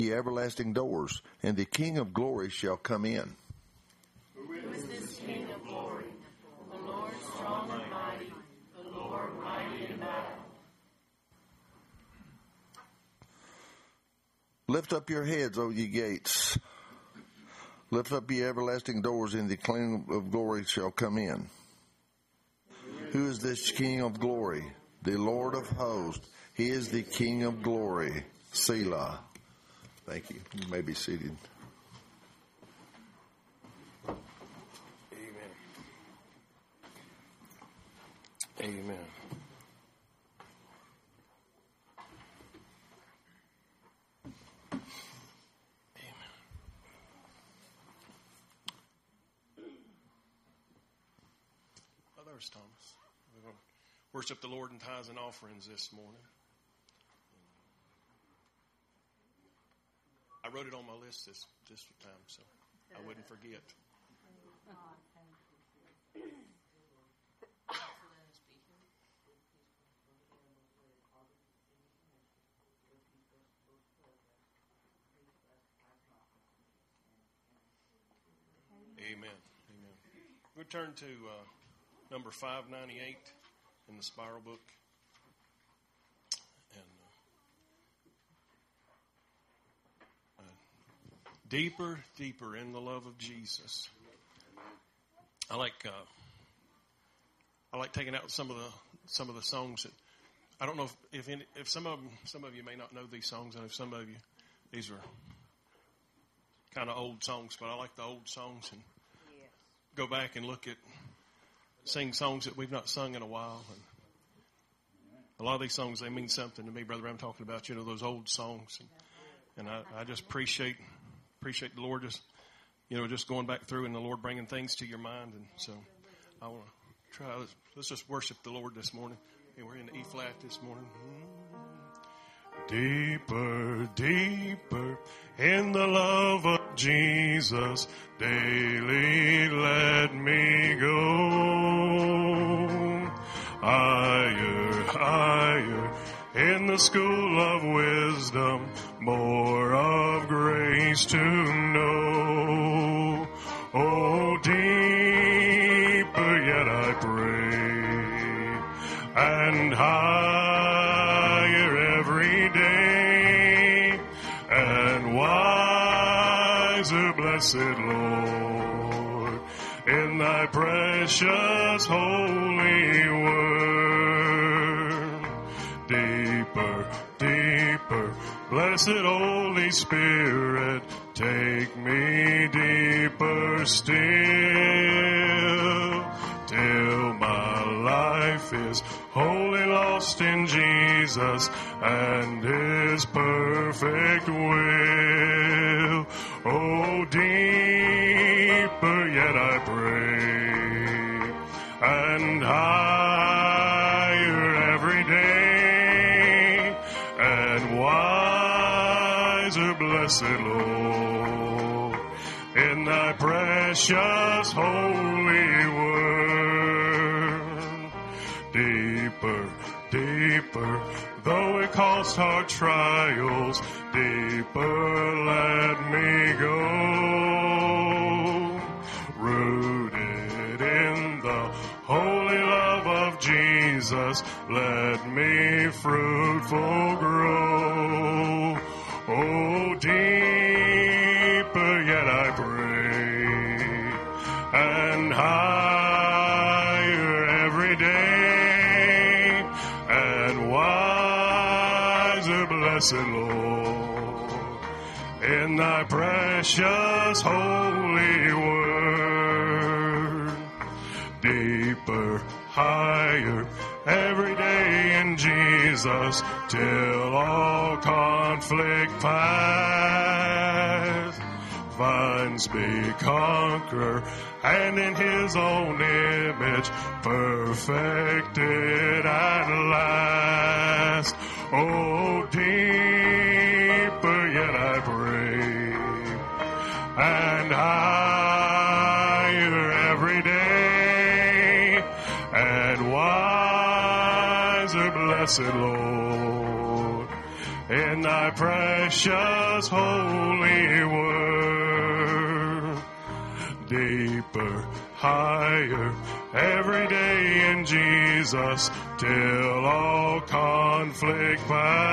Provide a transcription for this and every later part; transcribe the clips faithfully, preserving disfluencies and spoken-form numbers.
ye everlasting doors, and the King of glory shall come in. Who is this King of glory? The Lord strong and mighty, the Lord mighty in battle. Lift up your heads, O ye gates. Lift up ye everlasting doors, and the King of glory shall come in. Who is this King of glory? The Lord of hosts. He is the King of glory. Selah. Thank you. You may be seated. Amen. Amen. Oh, there's Thomas. We're going to worship the Lord in tithes and offerings this morning. I wrote it on my list this, this time, so I wouldn't forget. Amen. Amen. We'll turn to uh, number five ninety-eight in the Spiral Book. And uh, uh, deeper, deeper in the love of Jesus. I like uh, I like taking out some of the some of the songs that I don't know if if, any, if some of them, some of you may not know these songs. I know some of you these are kind of old songs, but I like the old songs and go back and look at sing songs that we've not sung in a while. And a lot of these songs, they mean something to me, Brother. I'm talking about, you know, those old songs, and, and I, I just appreciate appreciate the Lord just, you know, just going back through and the Lord bringing things to your mind. And so I want to try. Let's, let's just worship the Lord this morning. And we're in the E flat this morning. Deeper, deeper in the love of Jesus, daily let me go. Higher, higher in the school of wisdom, more of grace to know. Oh, deeper yet I pray, and higher every day, and wiser, blessed Lord, in thy precious holy word. Deeper, deeper, blessed Holy Spirit, take me deeper still, till my life is wholly lost in Jesus and His perfect will. Oh, deeper yet I pray, and higher every day, and wiser, blessed Lord, in thy precious holy word. Deeper, deeper, though it cost hard trials, deeper let me go. Rooted in the holy love of Jesus, let me fruitful grow. Oh, deeper yet I pray, and higher every day, and wiser, blessed Lord, in thy precious holy word. Deeper, higher, every day in Jesus, till all conflict pass. Finds me conqueror, and in His own image, perfected at last. Oh, deeper yet I pray, and higher every day, and wiser, blessed Lord, in in thy precious holy word. Deeper, higher, every day in Jesus, till all conflict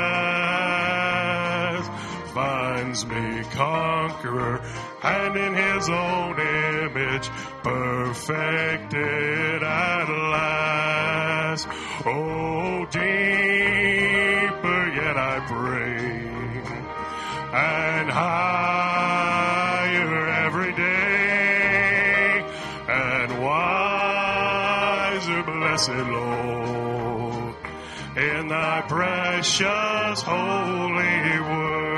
pass. Finds me conqueror, and in his own image, perfected at last. Oh, deeper yet I bring, and higher every day, and wiser, blessed Lord, in thy precious holy word.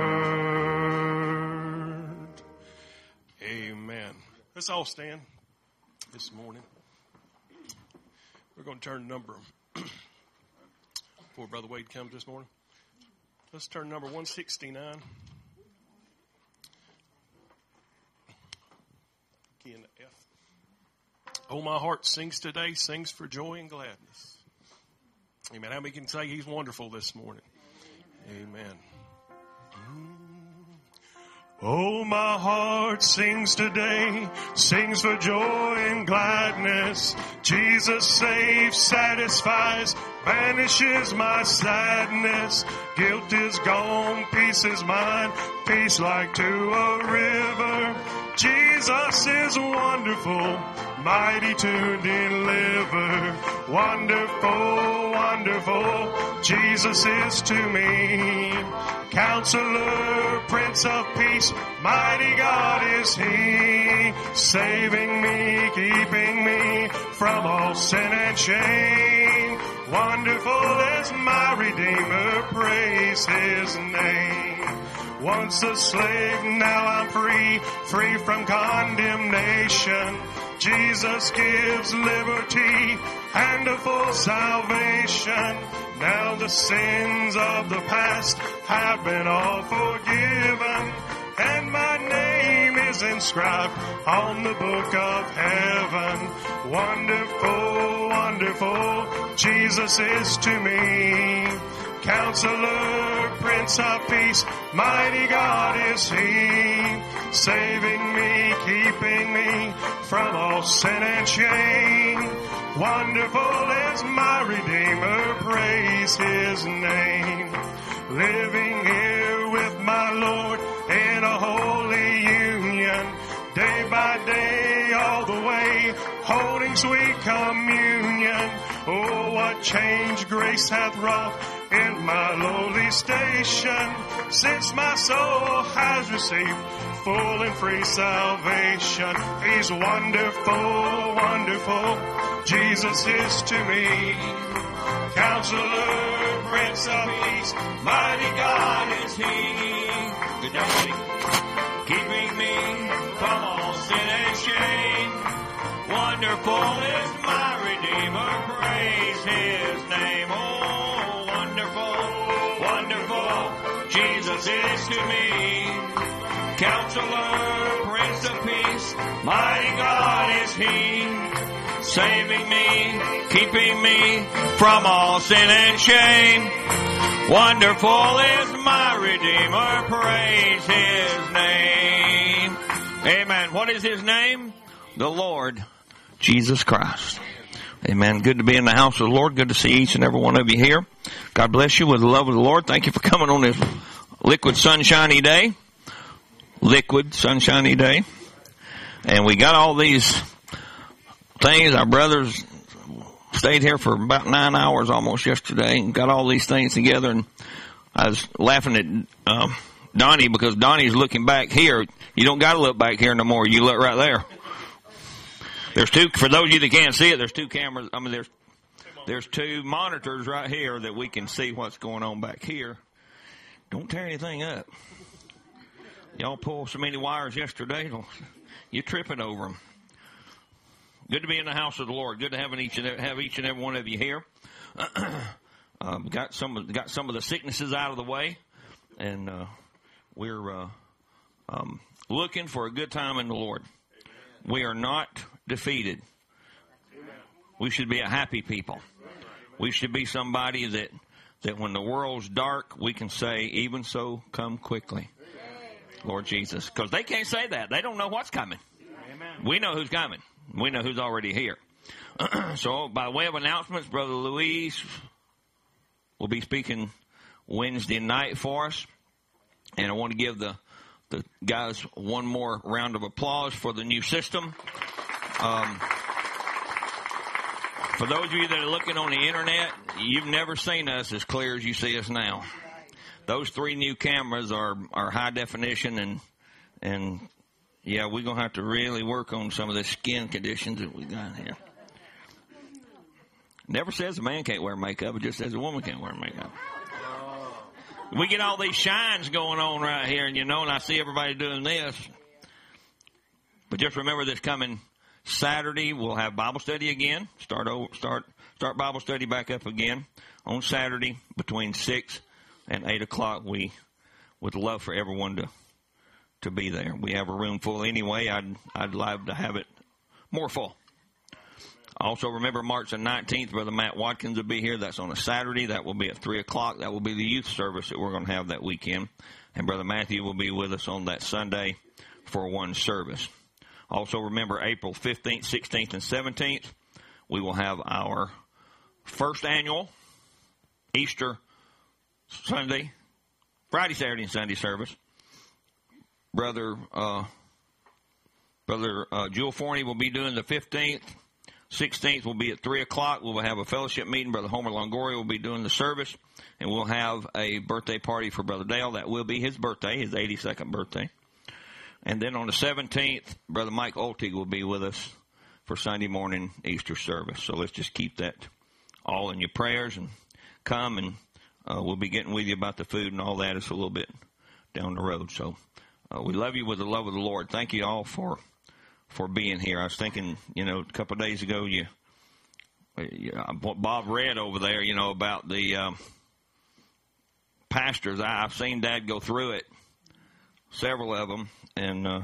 Amen. Let's all stand this morning. We're going to turn to number, before Brother Wade comes this morning, let's turn to number one sixty-nine. Key in the F. Oh, my heart sings today, sings for joy and gladness. Amen. How many can say he's wonderful this morning? Amen. Oh, my heart sings today, sings for joy and gladness. Jesus saves, satisfies, vanishes my sadness. Guilt is gone, peace is mine, peace like to a river. Jesus is wonderful, mighty to deliver. Wonderful, wonderful, Jesus is to me. Counselor, Prince of Peace, mighty God is He, saving me, keeping me from all sin and shame. Wonderful is my Redeemer, praise His name. Once a slave, now I'm free, free from condemnation. Jesus gives liberty and a full salvation. Now the sins of the past have been all forgiven, and my name is inscribed on the book of heaven. Wonderful, wonderful, Jesus is to me. Counselor, Prince of Peace, mighty God is He, saving me, keeping me from all sin and shame. Wonderful is my Redeemer, praise His name. Living here with my Lord in a holy union, day by day, all the way, holding sweet communion. Oh, what change grace hath wrought in my lowly station, since my soul has received full and free salvation. He's wonderful, wonderful, Jesus is to me. Counselor, Prince of Peace, mighty God is He. Good day. Keeping me from all sin and shame. Wonderful is my Redeemer, praise His name. Oh, wonderful, wonderful, Jesus is to me. Counselor, Prince of Peace, mighty God is He, saving me, keeping me from all sin and shame. Wonderful is my Redeemer, praise His name. Amen. What is His name? The Lord Jesus Christ. Amen. Good to be in the house of the Lord. Good to see each and every one of you here. God bless you with the love of the Lord. Thank you for coming on this liquid sunshiny day. Liquid sunshiny day. And we got all these things. Our brothers stayed here for about nine hours almost yesterday and got all these things together. And I was laughing at um, Donnie because Donnie's looking back here. You don't got to look back here no more. You look right there. There's two, for those of you that can't see it, there's two cameras. I mean, there's there's two monitors right here that we can see what's going on back here. Don't tear anything up. Y'all pulled so many wires yesterday, you're tripping over them. Good to be in the house of the Lord. Good to have each and every, have each and every one of you here. um, got some of, got some of the sicknesses out of the way, and uh, we're uh, um, looking for a good time in the Lord. We are not defeated. We should be a happy people. We should be somebody that that when the world's dark, we can say, even so, come quickly, Lord Jesus. Because they can't say that. They don't know what's coming. Amen. We know who's coming. We know who's already here. So by way of announcements, Brother Luis will be speaking Wednesday night for us. And I want to give the, the guys one more round of applause for the new system. Um, for those of you that are looking on the internet, you've never seen us as clear as you see us now. Those three new cameras are, are high definition, and and yeah, we're going to have to really work on some of the skin conditions that we got here. Never says a man can't wear makeup, it just says a woman can't wear makeup. We get all these shines going on right here, and you know, and I see everybody doing this. But just remember this coming Saturday, we'll have Bible study again. Start over, start start Bible study back up again on Saturday between six and eight o'clock. We would love for everyone to to be there. We have a room full anyway. I'd I'd love to have it more full. Also, remember March the nineteenth, Brother Matt Watkins will be here. That's on a Saturday. That will be at three o'clock. That will be the youth service that we're going to have that weekend. And Brother Matthew will be with us on that Sunday for one service. Also, remember April fifteenth, sixteenth, and seventeenth, we will have our first annual Easter Sunday, Friday, Saturday, and Sunday service. Brother uh, Brother uh, Jewel Forney will be doing the fifteenth. sixteenth will be at three o'clock. We'll have a fellowship meeting. Brother Homer Longoria will be doing the service. And we'll have a birthday party for Brother Dale. That will be his birthday, his eighty-second birthday. And then on the seventeenth, Brother Mike Oltig will be with us for Sunday morning Easter service. So let's just keep that all in your prayers and come, and uh, we'll be getting with you about the food and all that. It's a little bit down the road. So uh, we love you with the love of the Lord. Thank you all for for being here. I was thinking, you know, a couple of days ago, you, you what Bob read over there, you know, about the um, pastors. I, I've seen Dad go through it, several of them. And uh,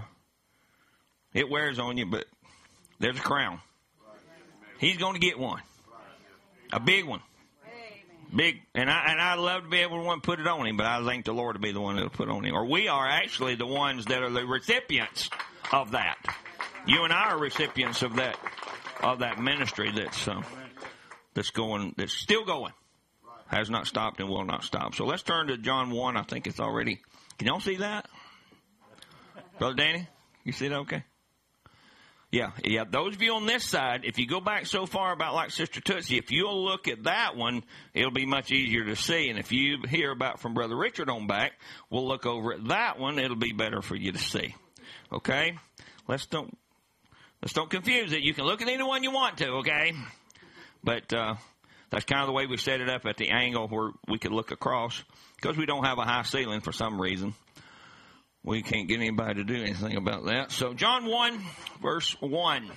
it wears on you, but there's a crown. He's going to get one, a big one, big. And I and I'd love to be able to one put it on him, but I think the Lord will be the one that'll put it on him. Or we are actually the ones that are the recipients of that. You and I are recipients of that of that ministry that's uh, that's going, that's still going, has not stopped and will not stop. So let's turn to John one. I think it's already. Can y'all see that? Brother Danny, you see that okay? Yeah, yeah. Those of you on this side, if you go back so far about like Sister Tootsie, if you'll look at that one, it'll be much easier to see. And if you hear about from Brother Richard on back, we'll look over at that one. It'll be better for you to see. Okay? Let's don't let's don't confuse it. You can look at any one you want to, okay? But uh, that's kind of the way we set it up at the angle where we could look across, because we don't have a high ceiling for some reason. We can't get anybody to do anything about that. So John one, verse one.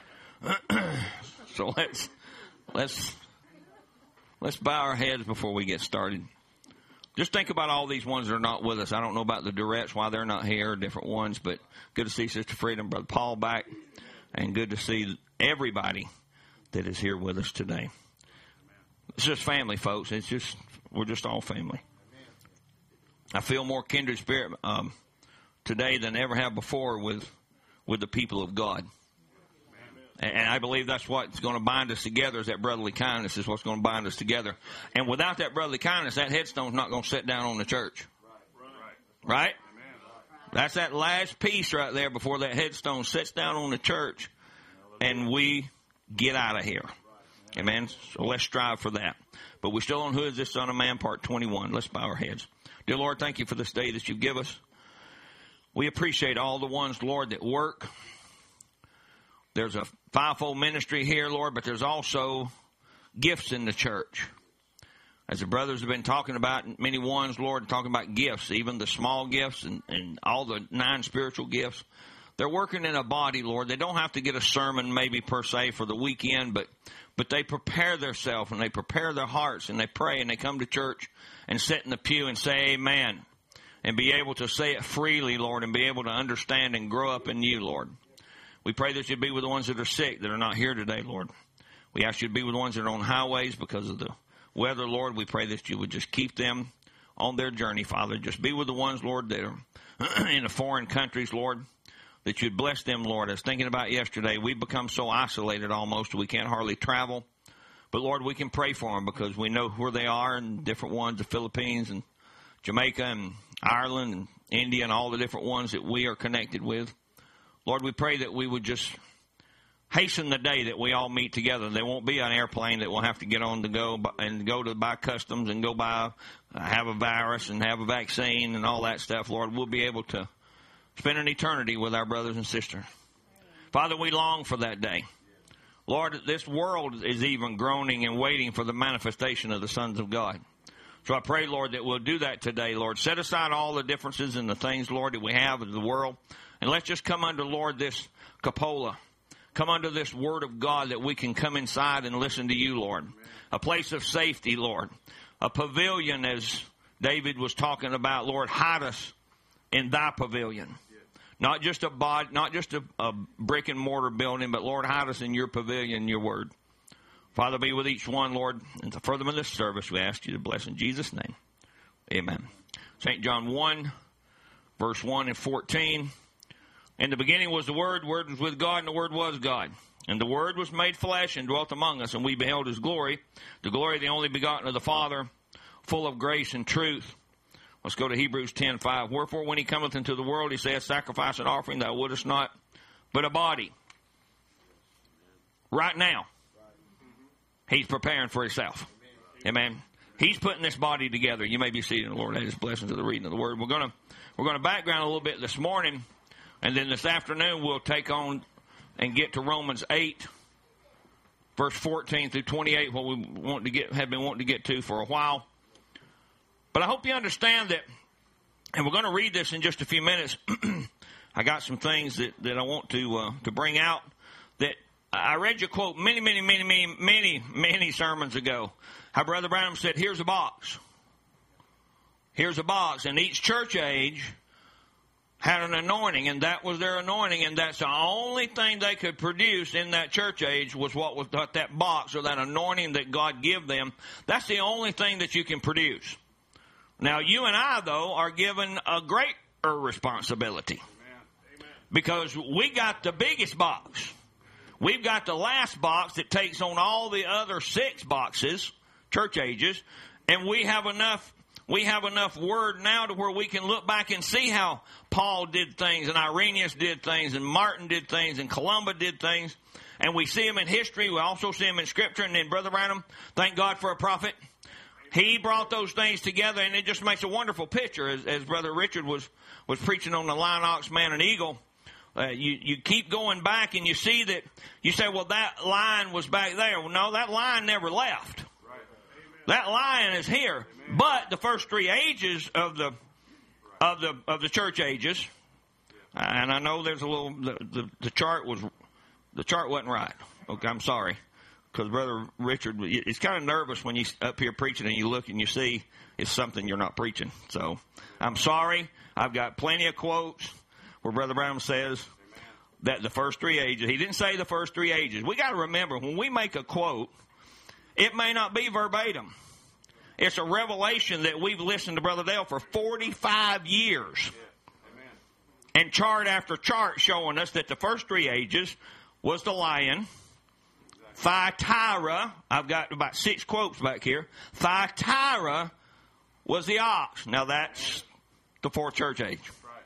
So let's let's let's bow our heads before we get started. Just think about all these ones that are not with us. I don't know about the Durettes, why they're not here, different ones, but good to see Sister Freedom, Brother Paul back, and good to see everybody that is here with us today. It's just family, folks. It's just we're just all family. I feel more kindred spirit um, today than I ever have before with with the people of God. And, and I believe that's what's going to bind us together, is that brotherly kindness is what's going to bind us together. And without that brotherly kindness, that headstone's not going to sit down on the church. Right? That's that last piece right there before that headstone sits down on the church and we get out of here. Amen? So let's strive for that. But we're still on Who Is This Son of Man, part twenty-one. Let's bow our heads. Dear Lord, thank you for this day that you give us. We appreciate all the ones, Lord, that work. There's a fivefold ministry here, Lord, but there's also gifts in the church. As the brothers have been talking about, many ones, Lord, talking about gifts, even the small gifts and, and all the nine spiritual gifts. They're working in a body, Lord. They don't have to get a sermon maybe per se for the weekend, but but they prepare themselves and they prepare their hearts and they pray and they come to church and sit in the pew and say amen and be able to say it freely, Lord, and be able to understand and grow up in you, Lord. We pray that you'd be with the ones that are sick, that are not here today, Lord. We ask you to be with the ones that are on highways because of the weather, Lord, we pray that you would just keep them on their journey, Father. Just be with the ones, Lord, that are in the foreign countries, Lord, that you'd bless them, Lord. I was thinking about yesterday, we've become so isolated almost we can't hardly travel. But, Lord, we can pray for them because we know where they are and different ones, the Philippines and Jamaica and Ireland and India and all the different ones that we are connected with. Lord, we pray that we would just hasten the day that we all meet together. There won't be an airplane that we'll have to get on to go and go to buy customs and go buy, uh, have a virus and have a vaccine and all that stuff. Lord, we'll be able to spend an eternity with our brothers and sisters. Father, we long for that day. Lord, this world is even groaning and waiting for the manifestation of the sons of God. So I pray, Lord, that we'll do that today, Lord. Set aside all the differences and the things, Lord, that we have in the world. And let's just come under, Lord, this cupola. Come under this word of God that we can come inside and listen to you, Lord. A place of safety, Lord. A pavilion, as David was talking about, Lord. Hide us in thy pavilion. Not just a bod, not just a, a brick and mortar building, but, Lord, hide us in your pavilion, your word. Father, be with each one, Lord. And to further this service, we ask you to bless in Jesus' name. Amen. Saint John one, verse one and fourteen. In the beginning was the Word, the Word was with God, and the Word was God. And the Word was made flesh and dwelt among us, and we beheld his glory, the glory of the only begotten of the Father, full of grace and truth. Let's go to Hebrews ten five. Wherefore, when he cometh into the world, he saith, sacrifice and offering thou wouldest not, but a body. Right now, he's preparing for himself. Amen. He's putting this body together. You may be seated in the Lord. That is blessings of the reading of the word. We're going to we're going to background a little bit this morning, and then this afternoon we'll take on and get to Romans eight, verse fourteen through twenty-eight, what we want to get have been wanting to get to for a while. But I hope you understand that, and we're going to read this in just a few minutes. I got some things that, that I want to uh, to bring out. That I read your quote many, many, many, many, many, many sermons ago. How Brother Branham said, here's a box. Here's a box. And each church age had an anointing, and that was their anointing, and that's the only thing they could produce in that church age was what was that box or that anointing that God gave them. That's the only thing that you can produce. Now, you and I, though, are given a greater responsibility. Amen. Amen. Because we got the biggest box. We've got the last box that takes on all the other six boxes, church ages, and we have enough we have enough word now to where we can look back and see how Paul did things, and Irenaeus did things, and Martin did things, and Columba did things, and we see them in history. We also see them in Scripture, and then Brother Branham, thank God for a prophet. He brought those things together, and it just makes a wonderful picture. As, as Brother Richard was, was preaching on the lion, ox, man, and eagle, uh, you, you keep going back, and you see that, you say, well, that lion was back there. Well, no, that lion never left. Right. That lion is here. Amen. But the first three ages of the of the of the church ages, and I know there's a little the, the, the chart was the chart wasn't right. Okay, I'm sorry. Because Brother Richard, he's kind of nervous when he's up here preaching and you look and you see it's something you're not preaching. So I'm sorry. I've got plenty of quotes where Brother Branham says that the first three ages. He didn't say the first three ages. We got to remember, when we make a quote, it may not be verbatim. It's a revelation that we've listened to Brother Dale for forty-five years. And chart after chart showing us that the first three ages was the lion. Thyatira, I've got about six quotes back here. Thyatira was the ox. Now that's the fourth church age.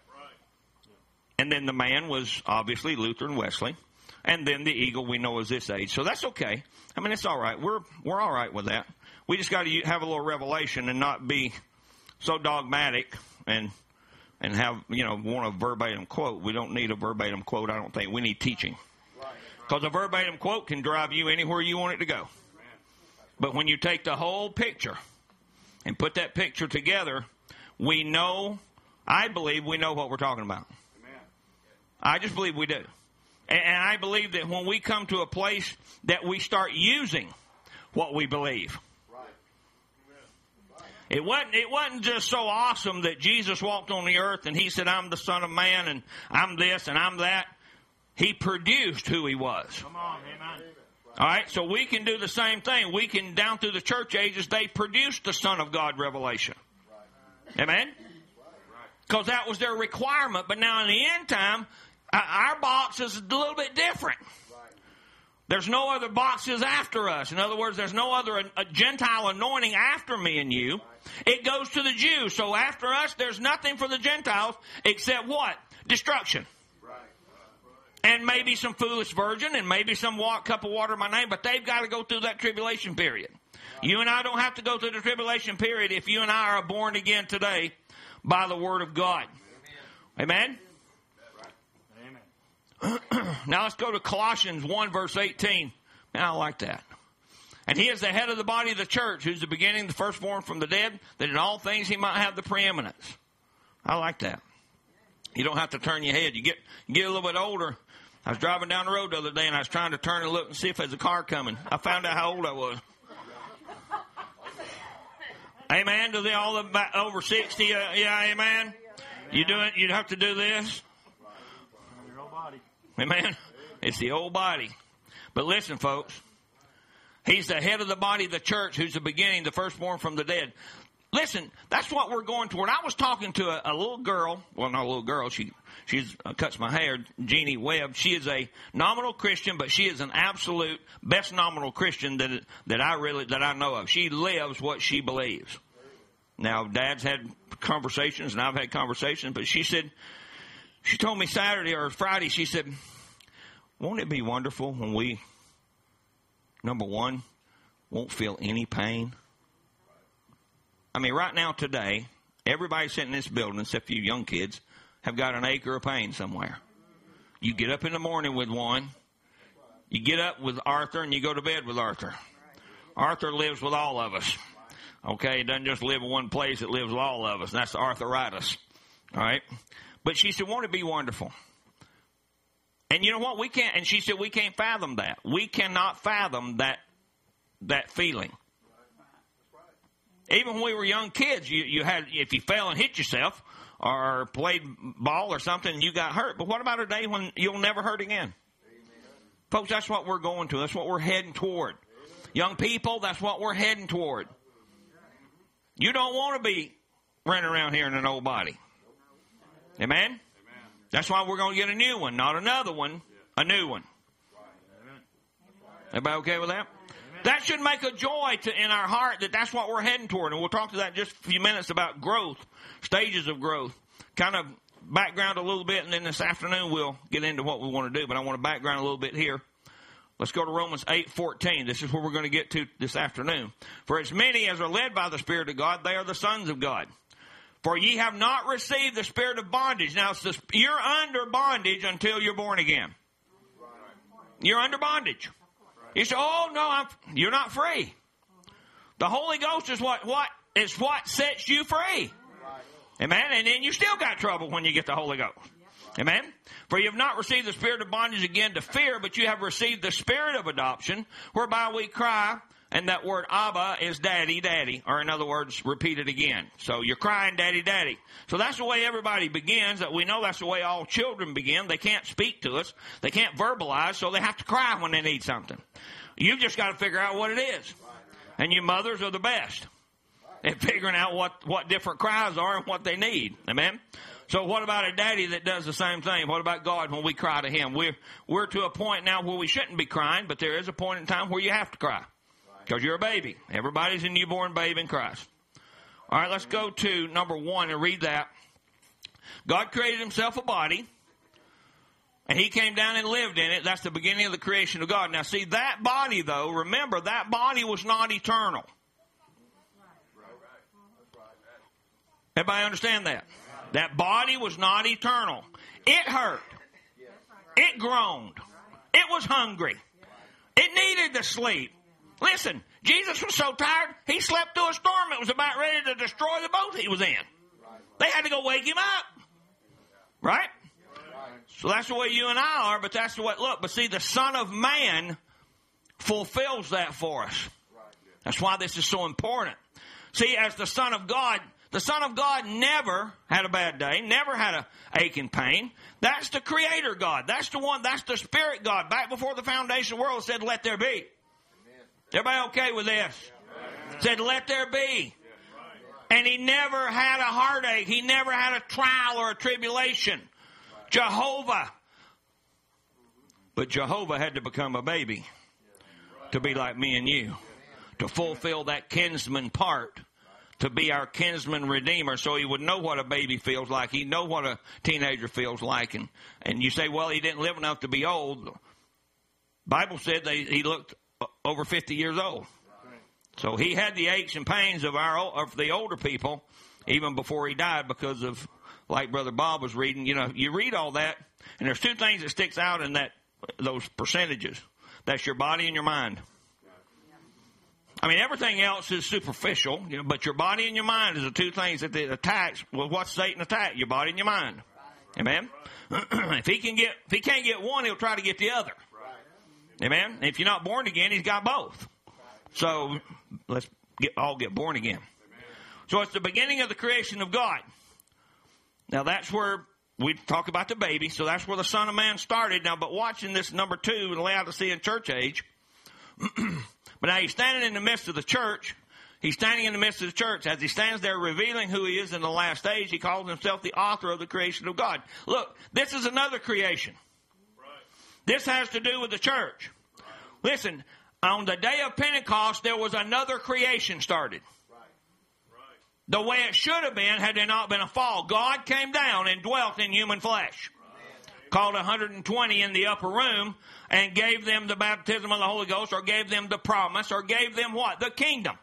And then the man was obviously Luther and Wesley. And then the eagle we know is this age. So that's okay. I mean, it's all right. We're we're all right with that. We just got to have a little revelation and not be so dogmatic and and have, you know, want a verbatim quote. We don't need a verbatim quote, I don't think. We need teaching. Because a verbatim quote can drive you anywhere you want it to go. But when you take the whole picture and put that picture together, we know, I believe we know what we're talking about. I just believe we do. And I believe that when we come to a place that we start using what we believe. It wasn't, it wasn't just so awesome that Jesus walked on the earth and he said, I'm the Son of Man and I'm this and I'm that. He produced who he was. Come on, amen. All right, so we can do the same thing. We can, down through the church ages, they produced the Son of God revelation. Amen? Because that was their requirement. But now in the end time, our box is a little bit different. There's no other boxes after us. In other words, there's no other a Gentile anointing after me and you. It goes to the Jews. So after us, there's nothing for the Gentiles except what? Destruction. And maybe some foolish virgin and maybe some walk, cup of water in my name, but they've got to go through that tribulation period. You and I don't have to go through the tribulation period if you and I are born again today by the Word of God. Amen? Amen. Now let's go to Colossians one, verse eighteen. Man, I like that. And he is the head of the body of the church, who's the beginning, the firstborn from the dead, that in all things he might have the preeminence. I like that. You don't have to turn your head. You get, you get a little bit older. I was driving down the road the other day, and I was trying to turn and look and see if there's a car coming. I found out how old I was. Amen. Do they all about over sixty? Uh, yeah, amen. You do it. You'd have to do this. Amen. It's the old body. But listen, folks. He's the head of the body of the church, who's the beginning, the firstborn from the dead. Listen, that's what we're going toward. I was talking to a, a little girl. Well, not a little girl. She she's uh, cuts my hair. Jeannie Webb. She is a nominal Christian, but she is an absolute best nominal Christian that that I really that I know of. She lives what she believes. Now, Dad's had conversations, and I've had conversations, but she said, she told me Saturday or Friday, she said, won't it be wonderful when we, number one, won't feel any pain? I mean, right now, today, everybody sitting in this building, except for you young kids, have got an ache or a pain somewhere. You get up in the morning with one. You get up with Arthur, and you go to bed with Arthur. Arthur lives with all of us. Okay, it doesn't just live in one place, it lives with all of us, and that's the arthritis. All right? But she said, won't it be wonderful? And you know what? We can't, and she said, we can't fathom that. We cannot fathom that that feeling. Even when we were young kids, you, you had, if you fell and hit yourself or played ball or something, you got hurt. But what about a day when you'll never hurt again? Amen. Folks, that's what we're going to. That's what we're heading toward. Amen. Young people, that's what we're heading toward. You don't want to be running around here in an old body. Amen? Amen. That's why we're going to get a new one, not another one, a new one. Everybody okay with that? That should make a joy to, in our heart that that's what we're heading toward. And we'll talk to that in just a few minutes about growth, stages of growth. Kind of background a little bit, and then this afternoon we'll get into what we want to do. But I want to background a little bit here. Let's go to Romans eight fourteen. This is where we're going to get to this afternoon. For as many as are led by the Spirit of God, they are the sons of God. For ye have not received the spirit of bondage. Now, it's the, you're under bondage until you're born again. You're under bondage. You say, oh, no, I'm, you're not free. The Holy Ghost is what, what, is what sets you free. Amen? And then you still got trouble when you get the Holy Ghost. Amen? For you have not received the spirit of bondage again to fear, but you have received the spirit of adoption, whereby we cry, and that word Abba is daddy, daddy, or in other words, repeat it again. So you're crying, daddy, daddy. So that's the way everybody begins. That we know that's the way all children begin. They can't speak to us. They can't verbalize, so they have to cry when they need something. You've just got to figure out what it is. And you mothers are the best at figuring out what, what different cries are and what they need. Amen? So what about a daddy that does the same thing? What about God when we cry to Him? We're, we're to a point now where we shouldn't be crying, but there is a point in time where you have to cry. Because you're a baby. Everybody's a newborn babe in Christ. All right, let's go to number one and read that. God created Himself a body, and He came down and lived in it. That's the beginning of the creation of God. Now, see, that body, though, remember, that body was not eternal. Everybody understand that? That body was not eternal. It hurt. It groaned. It was hungry. It needed to sleep. Listen, Jesus was so tired, He slept through a storm that was about ready to destroy the boat He was in. They had to go wake Him up. Right? So that's the way you and I are, but that's the way, look, but see, the Son of Man fulfills that for us. That's why this is so important. See, as the Son of God, The Son of God never had a bad day, never had a ache and pain. That's the Creator God. That's the one, that's the Spirit God. Back before the foundation of the world said, let there be. Amen. Everybody okay with this? Amen. Said, let there be. And he never had a heartache. He never had a trial or a tribulation. Jehovah. But Jehovah had to become a baby to be like me and you, to fulfill that kinsman part, to be our kinsman redeemer, so he would know what a baby feels like. He'd know what a teenager feels like. And, and you say, well, he didn't live enough to be old. Bible said they, he looked over fifty years old. So he had the aches and pains of our of the older people even before he died, because of, like Brother Bob was reading, you know, you read all that, and there's two things that sticks out in that those percentages. That's your body and your mind. I mean, everything else is superficial, you know, but your body and your mind is the two things that it attacks. Well, what's Satan attack? Your body and your mind. Amen? if he can get, if he can't get one, he'll try to get the other. Amen? And if you're not born again, he's got both. So let's get, all get born again. So it's the beginning of the creation of God. Now that's where we talk about the baby. So that's where the Son of Man started. Now, but watching this number two, the Laodicean church age. But now he's standing in the midst of the church. He's standing in the midst of the church. As he stands there revealing who he is in the last age, he calls himself the author of the creation of God. Look, this is another creation. This has to do with the church. Listen, on the day of Pentecost, there was another creation started. The way it should have been had there not been a fall. God came down and dwelt in human flesh. Called one hundred twenty in the upper room and gave them the baptism of the Holy Ghost, or gave them the promise, or gave them what? The kingdom.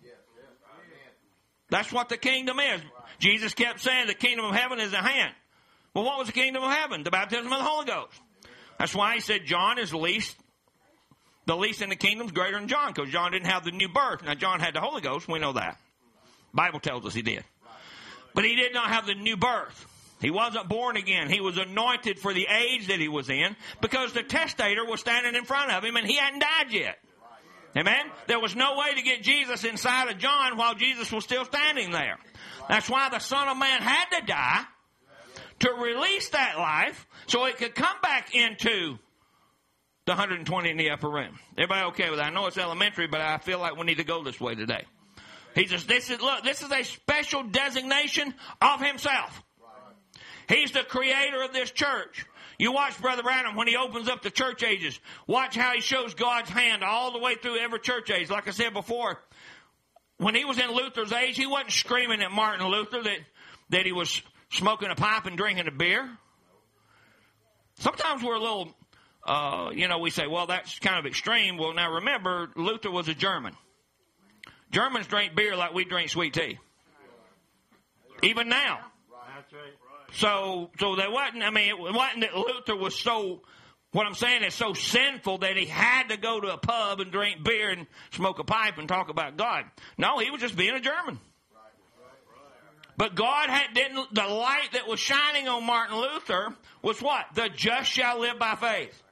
That's what the kingdom is. Jesus kept saying the kingdom of heaven is at hand. Well, what was the kingdom of heaven? The baptism of the Holy Ghost. That's why he said John is the least. The least in the kingdom is greater than John, because John didn't have the new birth. Now, John had the Holy Ghost. We know that. Bible tells us he did. But he did not have the new birth. He wasn't born again. He was anointed for the age that he was in, because the testator was standing in front of him and he hadn't died yet. Amen? There was no way to get Jesus inside of John while Jesus was still standing there. That's why the Son of Man had to die, to release that life so it could come back into the one hundred twenty in the upper room. Everybody okay with that? I know it's elementary, but I feel like we need to go this way today. He just, this is, look, this is a special designation of himself. He's the creator of this church. You watch Brother Branham when he opens up the church ages. Watch how he shows God's hand all the way through every church age. Like I said before, when he was in Luther's age, he wasn't screaming at Martin Luther that, that he was smoking a pipe and drinking a beer. Sometimes we're a little, uh, you know, we say, well, that's kind of extreme. Well, now remember, Luther was a German. Germans drink beer like we drink sweet tea. Even now. That's right. So, so there wasn't, I mean, it wasn't that Luther was so, what I'm saying is so sinful that he had to go to a pub and drink beer and smoke a pipe and talk about God. No, he was just being a German. But God had, didn't, the light that was shining on Martin Luther was what? The just shall live by faith.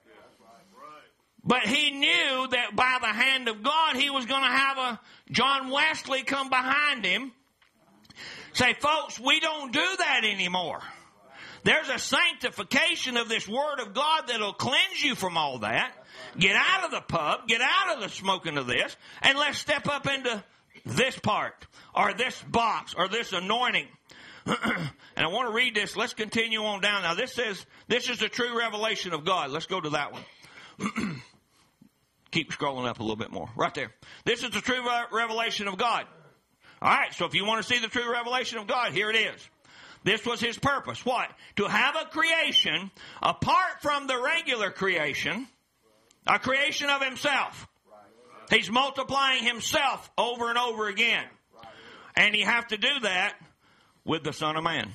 But he knew that by the hand of God, he was going to have a John Wesley come behind him. Say, folks, we don't do that anymore. There's a sanctification of this Word of God that'll cleanse you from all that. Get out of the pub, get out of the smoking of this, and let's step up into this part, or this box, or this anointing. And I want to read this. Let's continue on down. Now, this says, this is the true revelation of God. Let's go to that one. Keep scrolling up a little bit more. Right there. This is the true revelation of God. All right, so if you want to see the true revelation of God, here it is. This was his purpose. What? To have a creation apart from the regular creation, a creation of himself. He's multiplying himself over and over again. And you have to do that with the Son of Man.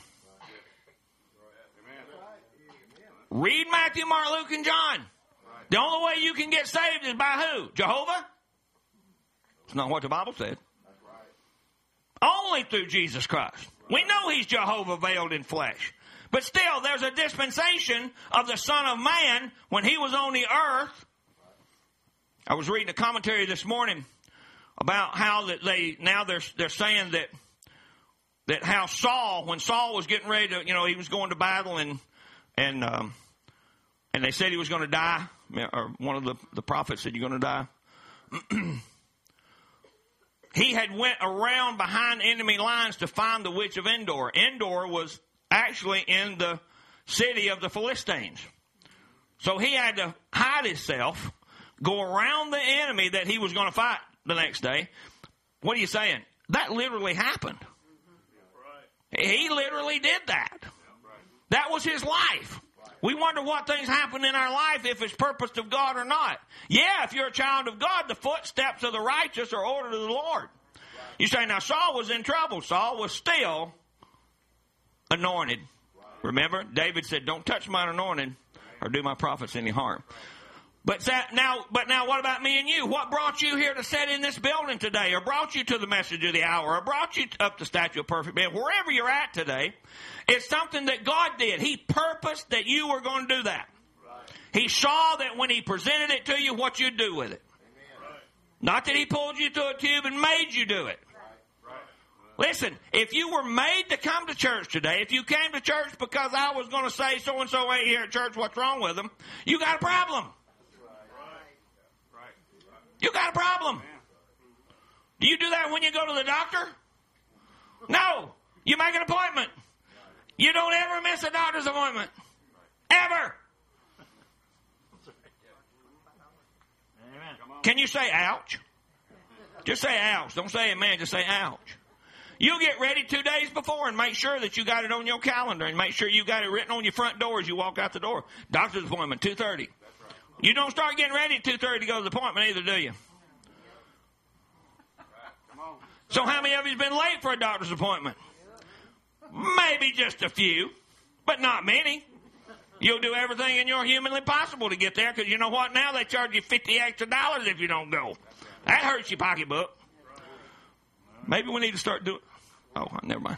Read Matthew, Mark, Luke, and John. The only way you can get saved is by who? Jehovah? It's not what the Bible said. Only through Jesus Christ. We know he's Jehovah veiled in flesh. But still, there's a dispensation of the Son of Man when he was on the earth. I was reading a commentary this morning about how that they now they're they're saying that that how Saul, when Saul was getting ready to, you know, he was going to battle and and um, and they said he was going to die, or one of the, the prophets said, you're going to die. He had went around behind enemy lines to find the witch of Endor. Endor was actually in the city of the Philistines. So he had to hide himself, go around the enemy that he was going to fight the next day. What are you saying? That literally happened. He literally did that. That was his life. We wonder what things happen in our life if it's purposed of God or not. Yeah, if you're a child of God, the footsteps of the righteous are ordered of the Lord. You say, now Saul was in trouble. Saul was still anointed. Remember, David said, don't touch my anointed or do my prophets any harm. But that, now, but now what about me and you? What brought you here to sit in this building today, or brought you to the message of the hour, or brought you up the Statue of Perfect Man? Wherever you're at today, it's something that God did. He purposed that you were going to do that. He saw that when he presented it to you, what you'd do with it. Not that he pulled you to a tube and made you do it. Listen, if you were made to come to church today, if you came to church because I was going to say so-and-so ain't here at church, what's wrong with them? You got a problem. You got a problem. Do you do that when you go to the doctor? No. You make an appointment. You don't ever miss a doctor's appointment. Ever. Can you say ouch? Just say ouch. Don't say amen. Just say ouch. You get ready two days before and make sure that you got it on your calendar and make sure you got it written on your front door as you walk out the door. Doctor's appointment, two thirty. You don't start getting ready at two thirty to go to the appointment either, do you? So how many of you have been late for a doctor's appointment? Maybe just a few, but not many. You'll do everything in your humanly possible to get there because you know what? Now they charge you fifty extra dollars if you don't go. That hurts your pocketbook. Maybe we need to start doing... Oh, never mind.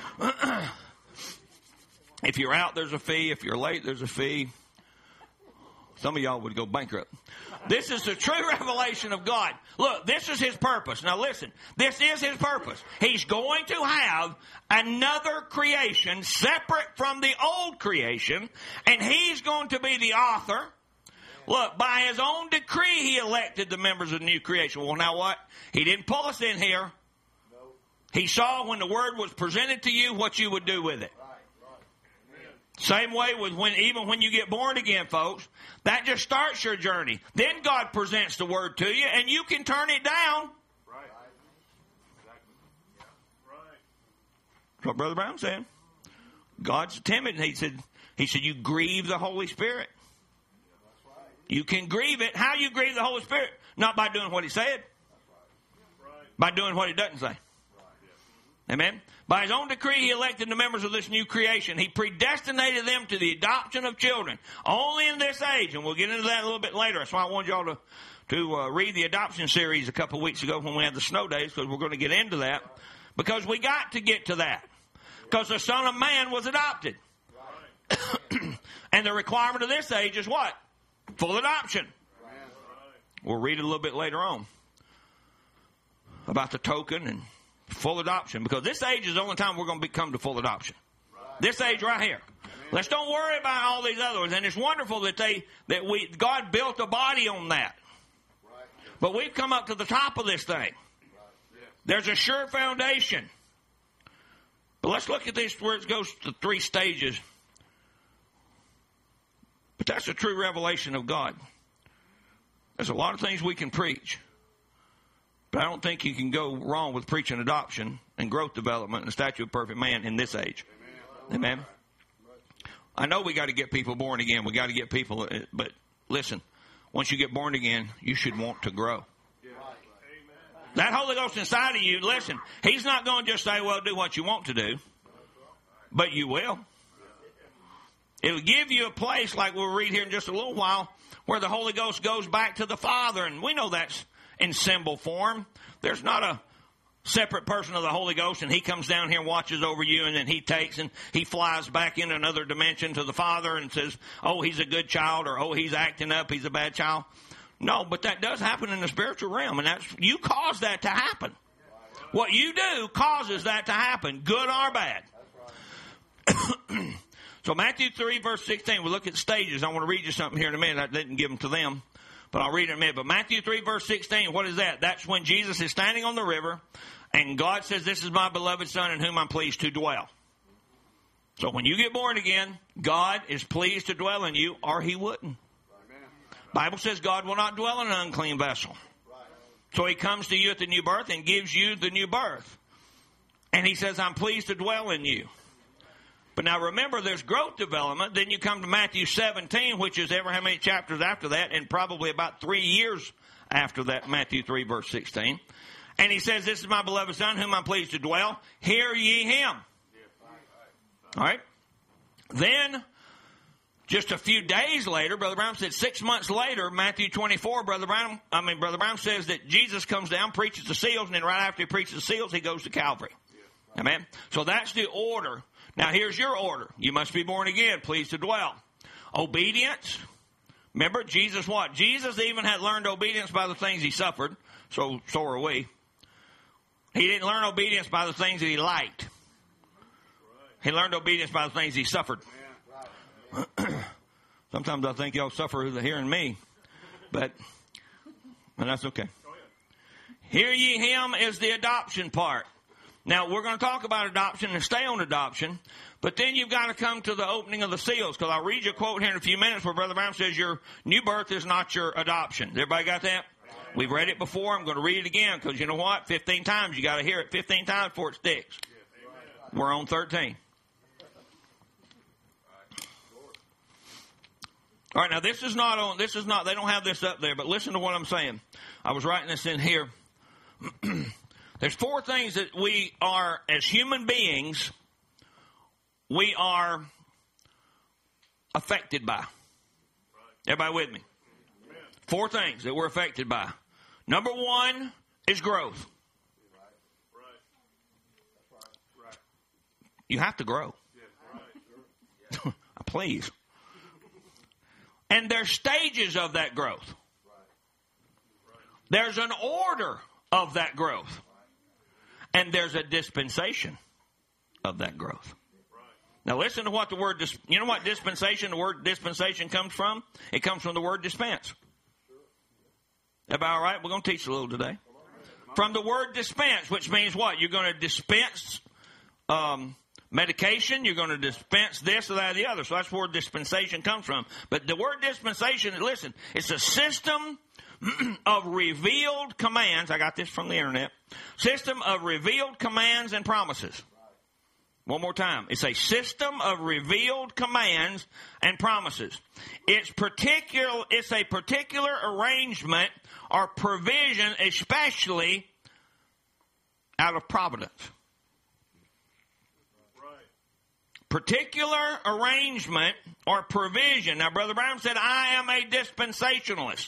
If you're out, there's a fee. If you're late, there's a fee. Some of y'all would go bankrupt. This is the true revelation of God. Look, this is his purpose. Now listen, this is his purpose. He's going to have another creation separate from the old creation, and he's going to be the author. Look, by his own decree, he elected the members of the new creation. Well, now what? He didn't pull us in here. He saw when the word was presented to you what you would do with it. Same way with when, even when you get born again, folks, that just starts your journey. Then God presents the word to you, and you can turn it down. Right. That's what Brother Brown said. God's timid. He said, he said, you grieve the Holy Spirit. You can grieve it. How you grieve the Holy Spirit? Not by doing what he said. By doing what he doesn't say. Amen. By his own decree, he elected the members of this new creation. He predestinated them to the adoption of children. Only in this age, and we'll get into that a little bit later. That's why I wanted y'all to, to uh, read the adoption series a couple of weeks ago when we had the snow days, because we're going to get into that. Because we got to get to that. Because the Son of Man was adopted. And the requirement of this age is what? Full adoption. We'll read it a little bit later on about the token and full adoption, because this age is the only time we're going to come to full adoption. Right. This age right here. Amen. Let's don't worry about all these other ones. And it's wonderful that they that we God built a body on that. Right. But we've come up to the top of this thing. Right. Yeah. There's a sure foundation. But let's look at this where it goes to three stages. But that's a true revelation of God. There's a lot of things we can preach. But I don't think you can go wrong with preaching adoption and growth development and the statue of perfect man in this age. Amen. Amen. I know we got to get people born again. We got to get people, but listen, once you get born again, you should want to grow. That Holy Ghost inside of you, listen, he's not going to just say, well, do what you want to do, but you will. It'll give you a place, like we'll read here in just a little while, where the Holy Ghost goes back to the Father, and we know that's in symbol form. There's not a separate person of the Holy Ghost and he comes down here and watches over you and then he takes and he flies back into another dimension to the Father and says, oh, he's a good child, or oh, he's acting up, he's a bad child. No, but that does happen in the spiritual realm, and that's you caused that to happen. What you do causes that to happen, good or bad. So Matthew three, verse sixteen, we'll look at stages. I want to read you something here in a minute. I didn't give them to them, but I'll read it in a minute. But Matthew three, verse sixteen, what is that? That's when Jesus is standing on the river, and God says, this is my beloved Son in whom I'm pleased to dwell. So when you get born again, God is pleased to dwell in you, or he wouldn't. Bible says God will not dwell in an unclean vessel. So he comes to you at the new birth and gives you the new birth. And he says, I'm pleased to dwell in you. But now remember, there's growth development. Then you come to Matthew seventeen, which is ever how many chapters after that, and probably about three years after that, Matthew three, verse sixteen. And he says, this is my beloved Son, whom I'm pleased to dwell. Hear ye him. All right. Then, just a few days later, Brother Brown said six months later, Matthew twenty-four, Brother Brown, I mean, Brother Brown says that Jesus comes down, preaches the seals, and then right after he preaches the seals, he goes to Calvary. Amen. So that's the order. Now here's your order. You must be born again, pleased to dwell. Obedience. Remember, Jesus what? Jesus even had learned obedience by the things he suffered. So, so are we. He didn't learn obedience by the things that he liked. He learned obedience by the things he suffered. Sometimes I think y'all suffer hearing me, but and that's okay. Hear ye him is the adoption part. Now, we're going to talk about adoption and stay on adoption, but then you've got to come to the opening of the seals, because I'll read you a quote here in a few minutes where Brother Brown says your new birth is not your adoption. Everybody got that? We've read it before. I'm going to read it again, because you know what? fifteen times. You got to hear it fifteen times before it sticks. We're on thirteen. All right, now this is not on, this is not, they don't have this up there, but listen to what I'm saying. I was writing this in here. There's four things that we are, as human beings, we are affected by. Everybody with me? Four things that we're affected by. Number one is growth. You have to grow. Please. And there's stages of that growth. There's an order of that growth. And there's a dispensation of that growth. Now listen to what the word, you know what dispensation, the word dispensation comes from? It comes from the word dispense. Everybody all right? We're going to teach a little today. From the word dispense, which means what? You're going to dispense um, medication. You're going to dispense this or that or the other. So that's where dispensation comes from. But the word dispensation, listen, it's a system of revealed commands. I got this from the internet. System of revealed commands and promises. One more time. It's a system of revealed commands and promises. It's particular, it's a particular arrangement or provision, especially out of providence. Particular arrangement or provision. Now, Brother Brown said, I am a dispensationalist.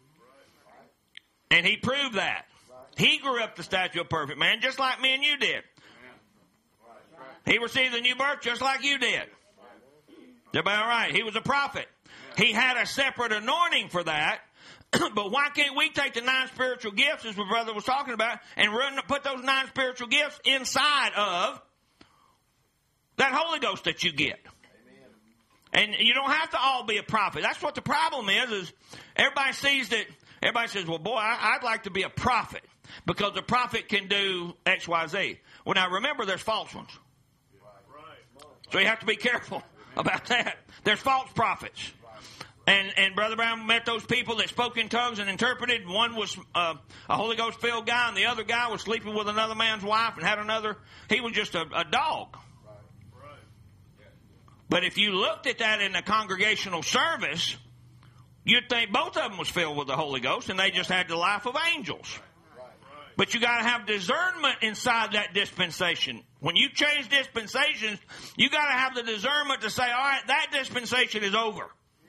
And he proved that. He grew up the statue of perfect man, just like me and you did. He received the new birth just like you did. Everybody all right? He was a prophet. He had a separate anointing for that. But why can't we take the nine spiritual gifts, as my brother was talking about, and run, put those nine spiritual gifts inside of that Holy Ghost that you get? And you don't have to all be a prophet. That's what the problem is, is everybody sees that, everybody says, well, boy, I, I'd like to be a prophet because the prophet can do X, Y, Z. Well, now remember, there's false ones. So you have to be careful about that. There's false prophets. And and Brother Brown met those people that spoke in tongues and interpreted. One was uh, a Holy Ghost filled guy, and the other guy was sleeping with another man's wife and had another. He was just a, a dog. But if you looked at that in a congregational service, you'd think both of them was filled with the Holy Ghost, and they just had the life of angels. But you got to have discernment inside that dispensation. When you change dispensations, you got to have the discernment to say, all right, that dispensation is over.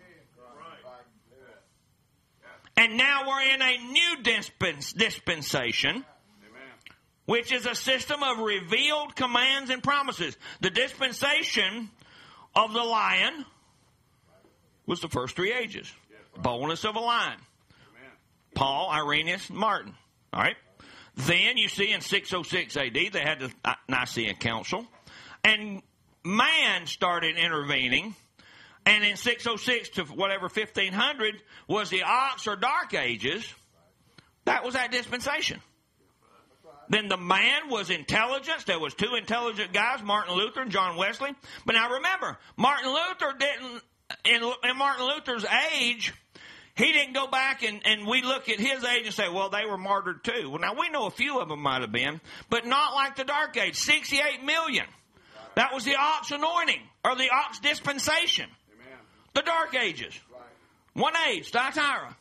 And now we're in a new dispens- dispensation, which is a system of revealed commands and promises. The dispensation of the lion was the first three ages. Boldness of a lion. Paul, Irenaeus, Martin. All right. Then you see in six oh six A D they had the Nicene Council, and man started intervening. And in six oh six to whatever fifteen hundred was the Ox or Dark Ages. That was that dispensation. Then the man was intelligence. There was two intelligent guys, Martin Luther and John Wesley. But now remember, Martin Luther didn't, in, in Martin Luther's age, he didn't go back and, and we look at his age and say, well, they were martyred too. Well, now we know a few of them might have been, but not like the Dark Age, sixty-eight million. That was the Ox anointing or the Ox dispensation. The Dark Ages. One age, Thyatira.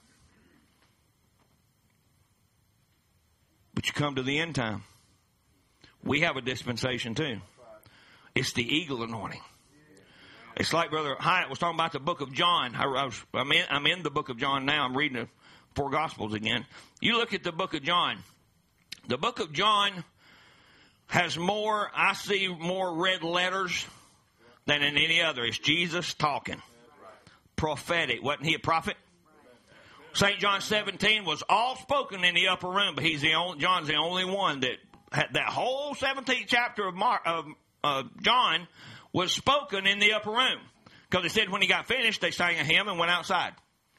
But you come to the end time. We have a dispensation too. It's the eagle anointing. It's like Brother Hyatt was talking about the book of John. I, I was, I'm, in, I'm in the book of John now. I'm reading the four Gospels again. You look at the book of John. The book of John has more, I see more red letters than in any other. It's Jesus talking. Prophetic. Wasn't he a prophet? Saint John seventeen was all spoken in the upper room, but he's the only, John's the only one that had that whole seventeenth chapter of, Mark, of uh, John was spoken in the upper room. Because they said when he got finished, they sang a hymn and went outside.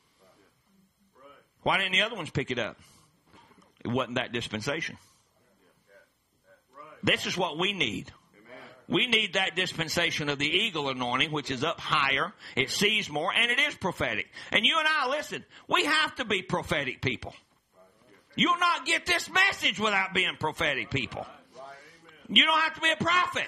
Why didn't the other ones pick it up? It wasn't that dispensation. This is what we need. We need that dispensation of the eagle anointing, which is up higher. It sees more, and it is prophetic. And you and I, listen, we have to be prophetic people. You'll not get this message without being prophetic people. You don't have to be a prophet.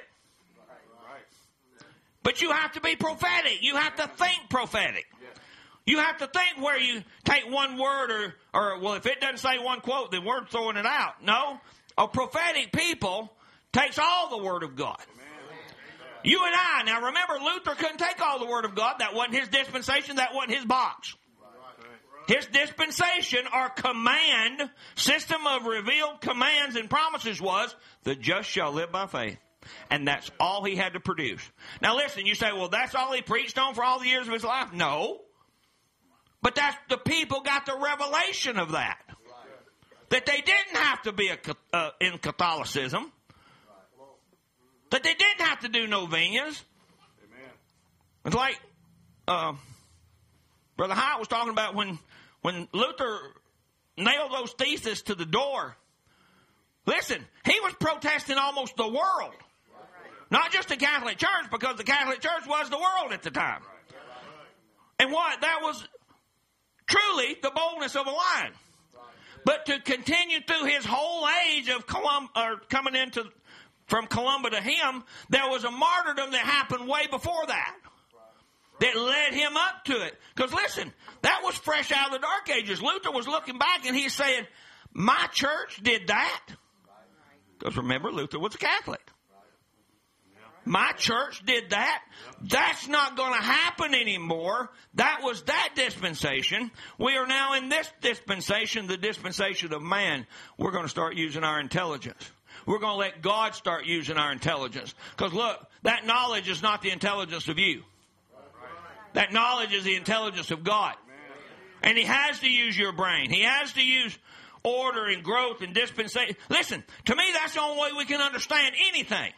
But you have to be prophetic. You have to think prophetic. You have to think where you take one word or, or well, if it doesn't say one quote, then we're throwing it out. No, a prophetic people takes all the word of God. You and I, now remember, Luther couldn't take all the word of God. That wasn't his dispensation. That wasn't his box. His dispensation or command, system of revealed commands and promises was, the just shall live by faith. And that's all he had to produce. Now listen, you say, well, that's all he preached on for all the years of his life? No. But that's, the people got the revelation of that. That they didn't have to be a, uh, in Catholicism. That they didn't have to do novenas. Amen. It's like uh, Brother Hyatt was talking about when, when Luther nailed those theses to the door. Listen, he was protesting almost the world. Not just the Catholic Church, because the Catholic Church was the world at the time. And what? That was truly the boldness of a lion. But to continue through his whole age of Colum- or coming into... From Columba to him, there was a martyrdom that happened way before that. That led him up to it. Because listen, that was fresh out of the Dark Ages. Luther was looking back and he's saying, my church did that. Because remember, Luther was a Catholic. My church did that. That's not going to happen anymore. That was that dispensation. We are now in this dispensation, the dispensation of man. We're going to start using our intelligence. We're going to let God start using our intelligence. Because look, that knowledge is not the intelligence of you. That knowledge is the intelligence of God. And he has to use your brain. He has to use order and growth and dispensation. Listen, to me, that's the only way we can understand anything.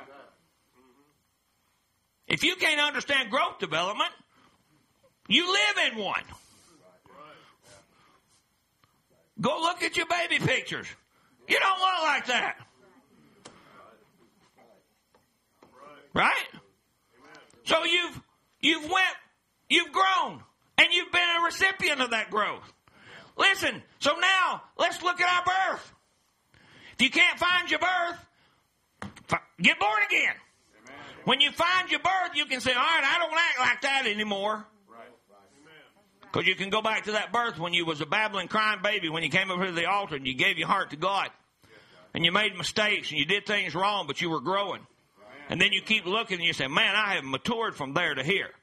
If you can't understand growth development, you live in one. Go look at your baby pictures. You don't look like that. Right? So you've you've went, you've grown, and you've been a recipient of that growth. Listen, so now let's look at our birth. If you can't find your birth, get born again. When you find your birth, you can say, all right, I don't act like that anymore. Because you can go back to that birth when you was a babbling, crying baby, when you came over to the altar and you gave your heart to God. And you made mistakes and you did things wrong, but you were growing. And then you keep looking and you say, man, I have matured from there to here.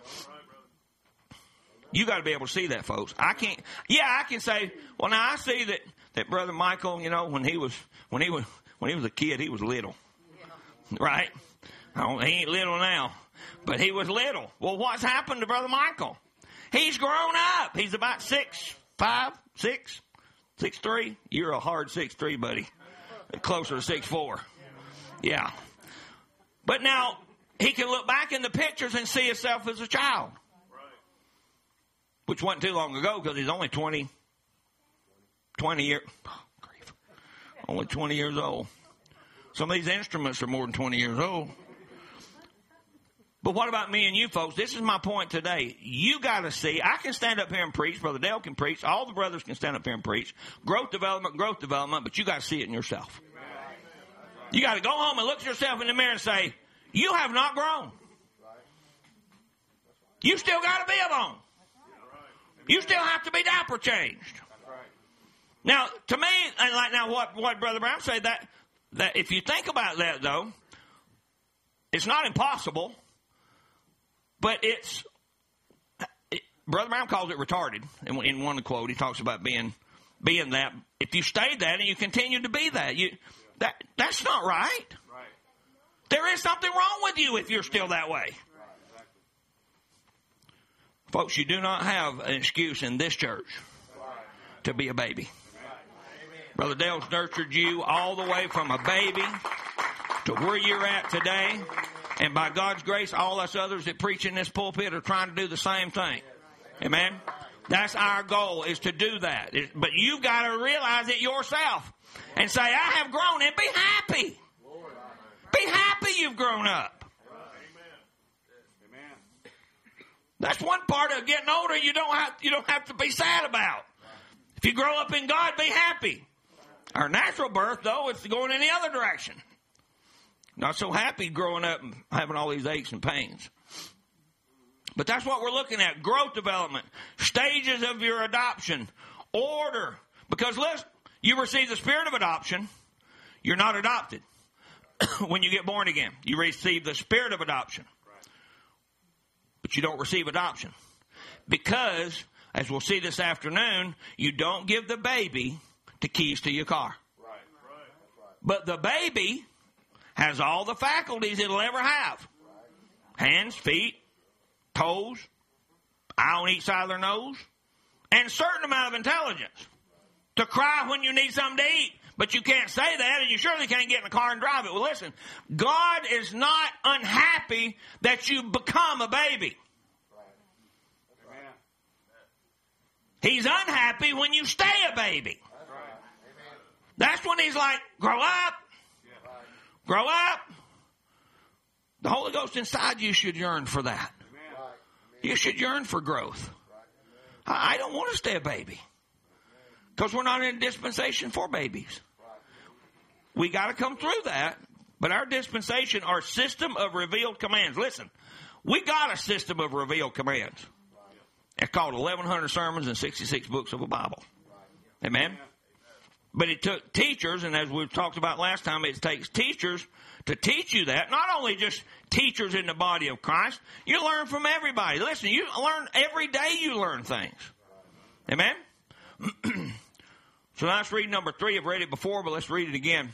You got to be able to see that, folks. I can't. Yeah, I can say, well, now I see that, that Brother Michael, you know, when he was when he was when he was a kid, he was little, right? I don't, he ain't little now, but he was little. Well, what's happened to Brother Michael? He's grown up. He's about six, five, six, six three? You're a hard six three, buddy. Closer to six four. Yeah. But now, he can look back in the pictures and see himself as a child. Which wasn't too long ago because he's only twenty, twenty years, oh, grief, only twenty years old. Some of these instruments are more than twenty years old. But what about me and you folks? This is my point today. You got to see. I can stand up here and preach. Brother Dale can preach. All the brothers can stand up here and preach. Growth development, growth development. But you got to see it in yourself. You got to go home and look at yourself in the mirror and say, you have not grown. You still got to be alone. You still have to be diaper changed. Now, to me, and like now what, what Brother Brown said, that, that if you think about that, though, it's not impossible. But it's, it, Brother Brown calls it retarded. In, in one quote, he talks about being being that. If you stayed that and you continue to be that, you that that's not right. right. There is something wrong with you if you're still that way. Right, exactly. Folks, you do not have an excuse in this church right. to be a baby. Right. Brother Dale's nurtured you all the way from a baby to where you're at today. And by God's grace, all us others that preach in this pulpit are trying to do the same thing. Amen? That's our goal, is to do that. It, but you've got to realize it yourself and say, I have grown, and be happy. Be happy you've grown up. That's one part of getting older you don't have, you don't have to be sad about. If you grow up in God, be happy. Our natural birth, though, is going in the other direction. Not so happy growing up and having all these aches and pains. But that's what we're looking at. Growth development. Stages of your adoption. Order. Because listen, you receive the spirit of adoption. You're not adopted. When you get born again, you receive the spirit of adoption. But you don't receive adoption. Because, as we'll see this afternoon, you don't give the baby the keys to your car. But the baby has all the faculties it'll ever have. Hands, feet, toes, eye on each side of their nose, and a certain amount of intelligence. To cry when you need something to eat, but you can't say that, and you surely can't get in a car and drive it. Well, listen, God is not unhappy that you become a baby. He's unhappy when you stay a baby. That's when he's like, grow up. Grow up. The Holy Ghost inside you should yearn for that. You should yearn for growth. I don't want to stay a baby. Because we're not in a dispensation for babies. We got to come through that. But our dispensation, our system of revealed commands. Listen, we got a system of revealed commands. It's called eleven hundred sermons and sixty-six books of the Bible. Amen? But it took teachers, and as we've talked about last time, it takes teachers to teach you that. Not only just teachers in the body of Christ. You learn from everybody. Listen, you learn every day you learn things. Amen? So now let's read number three. I've read it before, but let's read it again.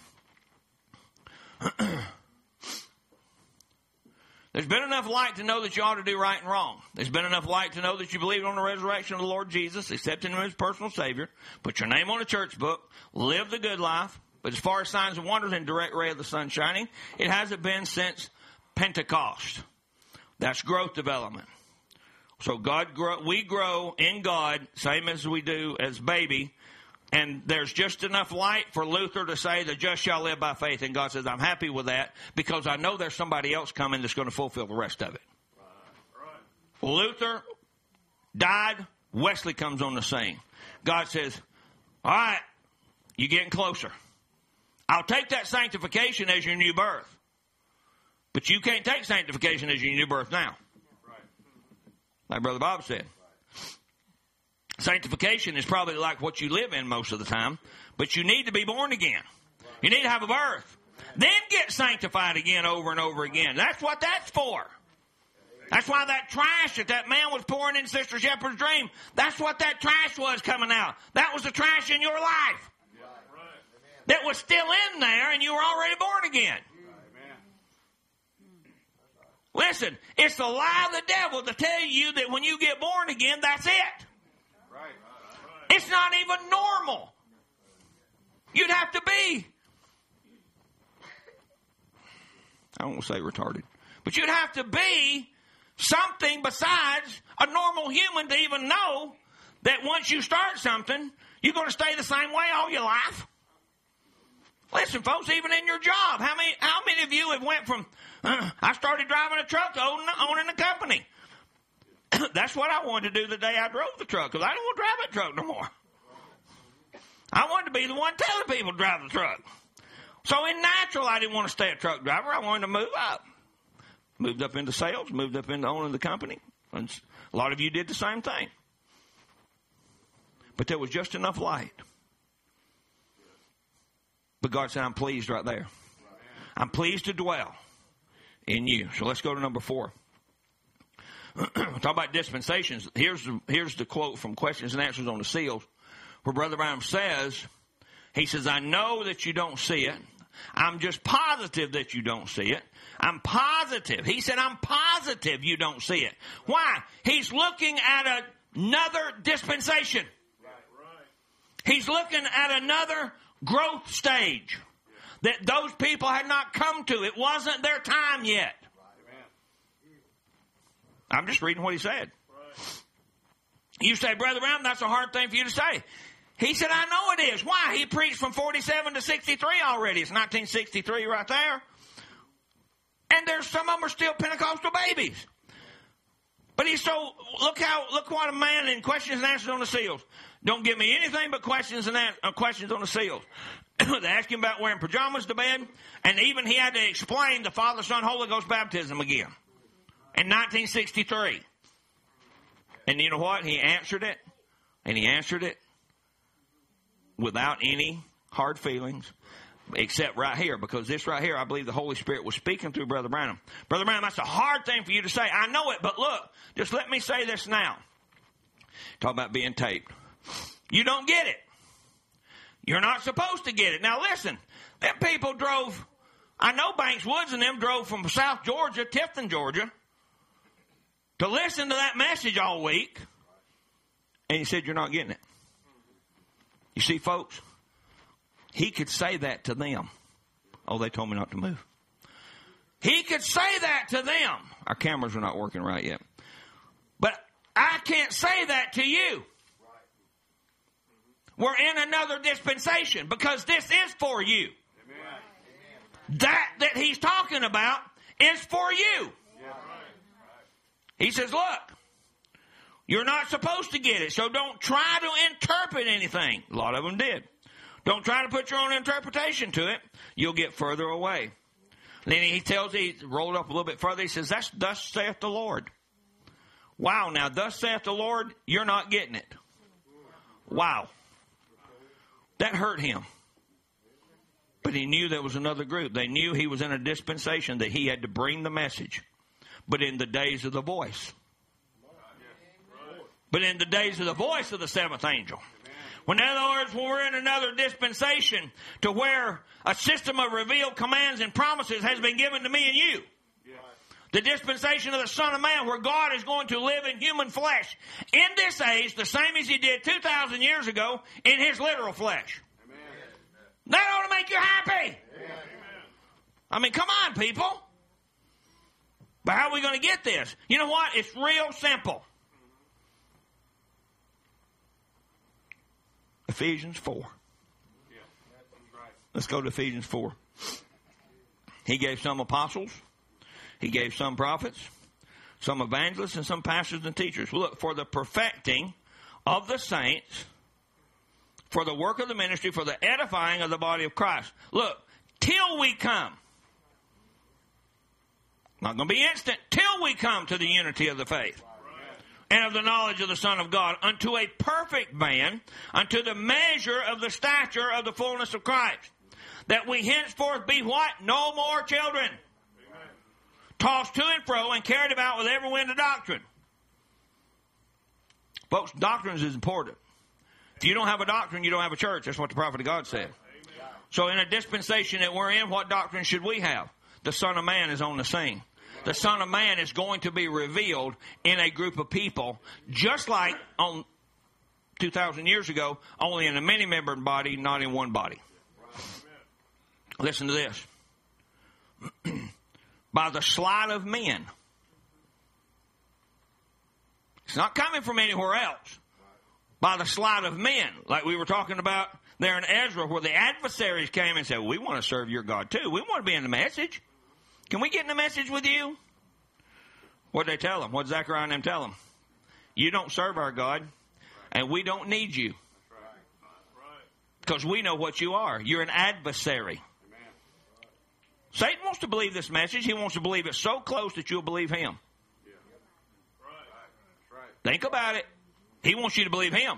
There's been enough light to know that you ought to do right and wrong. There's been enough light to know that you believe on the resurrection of the Lord Jesus, accepting Him as personal Savior, put your name on a church book, live the good life. But as far as signs and wonders and direct ray of the sun shining, it hasn't been since Pentecost. That's growth development. So God, grow, we grow in God, same as we do as baby. And there's just enough light for Luther to say the just shall live by faith. And God says, I'm happy with that because I know there's somebody else coming that's going to fulfill the rest of it. Right. Right. Luther died. Wesley comes on the scene. God says, all right, you're getting closer. I'll take that sanctification as your new birth. But you can't take sanctification as your new birth now. Right. Like Brother Bob said. Sanctification is probably like what you live in most of the time, but you need to be born again. You need to have a birth. Then get sanctified again over and over again. That's what that's for. That's why that trash that that man was pouring in Sister Shepherd's dream, that's what that trash was coming out. That was the trash in your life. That was still in there and you were already born again. Listen, it's the lie of the devil to tell you that when you get born again, that's it. It's not even normal. You'd have to be, I don't want to say retarded, but you'd have to be something besides a normal human to even know that once you start something, you're going to stay the same way all your life. Listen, folks, even in your job, how many how many of you have went from, uh, I started driving a truck to owning, owning a company. That's what I wanted to do the day I drove the truck, because I don't want to drive that truck no more. I wanted to be the one telling people to drive the truck. So in natural, I didn't want to stay a truck driver. I wanted to move up. Moved up into sales, moved up into owning the company. And a lot of you did the same thing. But there was just enough light. But God said, I'm pleased right there. I'm pleased to dwell in you. So let's go to number four. Talk about dispensations. Here's the, here's the quote from Questions and Answers on the Seals, where Brother Branham says, he says, I know that you don't see it. I'm just positive that you don't see it. I'm positive. He said, I'm positive you don't see it. Why? He's looking at a, another dispensation. He's looking at another growth stage that those people had not come to. It wasn't their time yet. I'm just reading what he said. You say, Brother Branham, that's a hard thing for you to say. He said, I know it is. Why? He preached from forty-seven to sixty-three already. It's nineteen sixty-three right there. And there's some of them are still Pentecostal babies. But he's so, look how, look what a man in Questions and Answers on the Seals. Don't give me anything but questions and uh, questions on the seals. They asked him about wearing pajamas to bed, and even he had to explain the Father, Son, Holy Ghost baptism again in nineteen sixty-three. And you know what? He answered it, and he answered it without any hard feelings, except right here, because this right here, I believe the Holy Spirit was speaking through Brother Branham. Brother Branham, that's a hard thing for you to say. I know it, but look, just let me say this now. Talk about being taped. You don't get it. You're not supposed to get it. Now listen, them people drove, I know Banks Woods and them drove from South Georgia, Tifton, Georgia, to listen to that message all week, and he said, you're not getting it. You see, folks, he could say that to them. Oh, they told me not to move. He could say that to them. Our cameras are not working right yet. But I can't say that to you. We're in another dispensation because this is for you. Amen. That that he's talking about is for you. Yeah. He says, look, you're not supposed to get it, so don't try to interpret anything. A lot of them did. Don't try to put your own interpretation to it. You'll get further away. Then he tells, he rolled up a little bit further. He says, that's thus saith the Lord. Wow, now thus saith the Lord, you're not getting it. Wow. That hurt him. But he knew there was another group. They knew he was in a dispensation that he had to bring the message. But in the days of the voice. But in the days of the voice of the seventh angel. When, in other words, when we're in another dispensation to where a system of revealed commands and promises has been given to me and you. The dispensation of the Son of Man, where God is going to live in human flesh in this age, the same as he did two thousand years ago in his literal flesh. Amen. That ought to make you happy. Amen. I mean, come on, people. But how are we going to get this? You know what? It's real simple. Ephesians four. Let's go to Ephesians four. He gave some apostles. He gave some prophets, some evangelists, and some pastors and teachers. Look, for the perfecting of the saints, for the work of the ministry, for the edifying of the body of Christ. Look, till we come. Not going to be instant. Till we come to the unity of the faith and of the knowledge of the Son of God, unto a perfect man, unto the measure of the stature of the fullness of Christ. That we henceforth be what? No more children. Tossed to and fro and carried about with every wind of doctrine. Folks, doctrines is important. If you don't have a doctrine, you don't have a church. That's what the prophet of God said. Amen. So in a dispensation that we're in, what doctrine should we have? The Son of Man is on the scene. The Son of Man is going to be revealed in a group of people, just like on two thousand years ago, only in a many-membered body, not in one body. Listen to this. By the sleight of men. It's not coming from anywhere else. By the sleight of men. Like we were talking about there in Ezra, where the adversaries came and said, we want to serve your God too. We want to be in the message. Can we get in the message with you? What did they tell them? What did Zechariah and them tell them? You don't serve our God, and we don't need you. Because we know what you are. You're an adversary. Satan wants to believe this message. He wants to believe it so close that you'll believe him. Think about it. He wants you to believe him.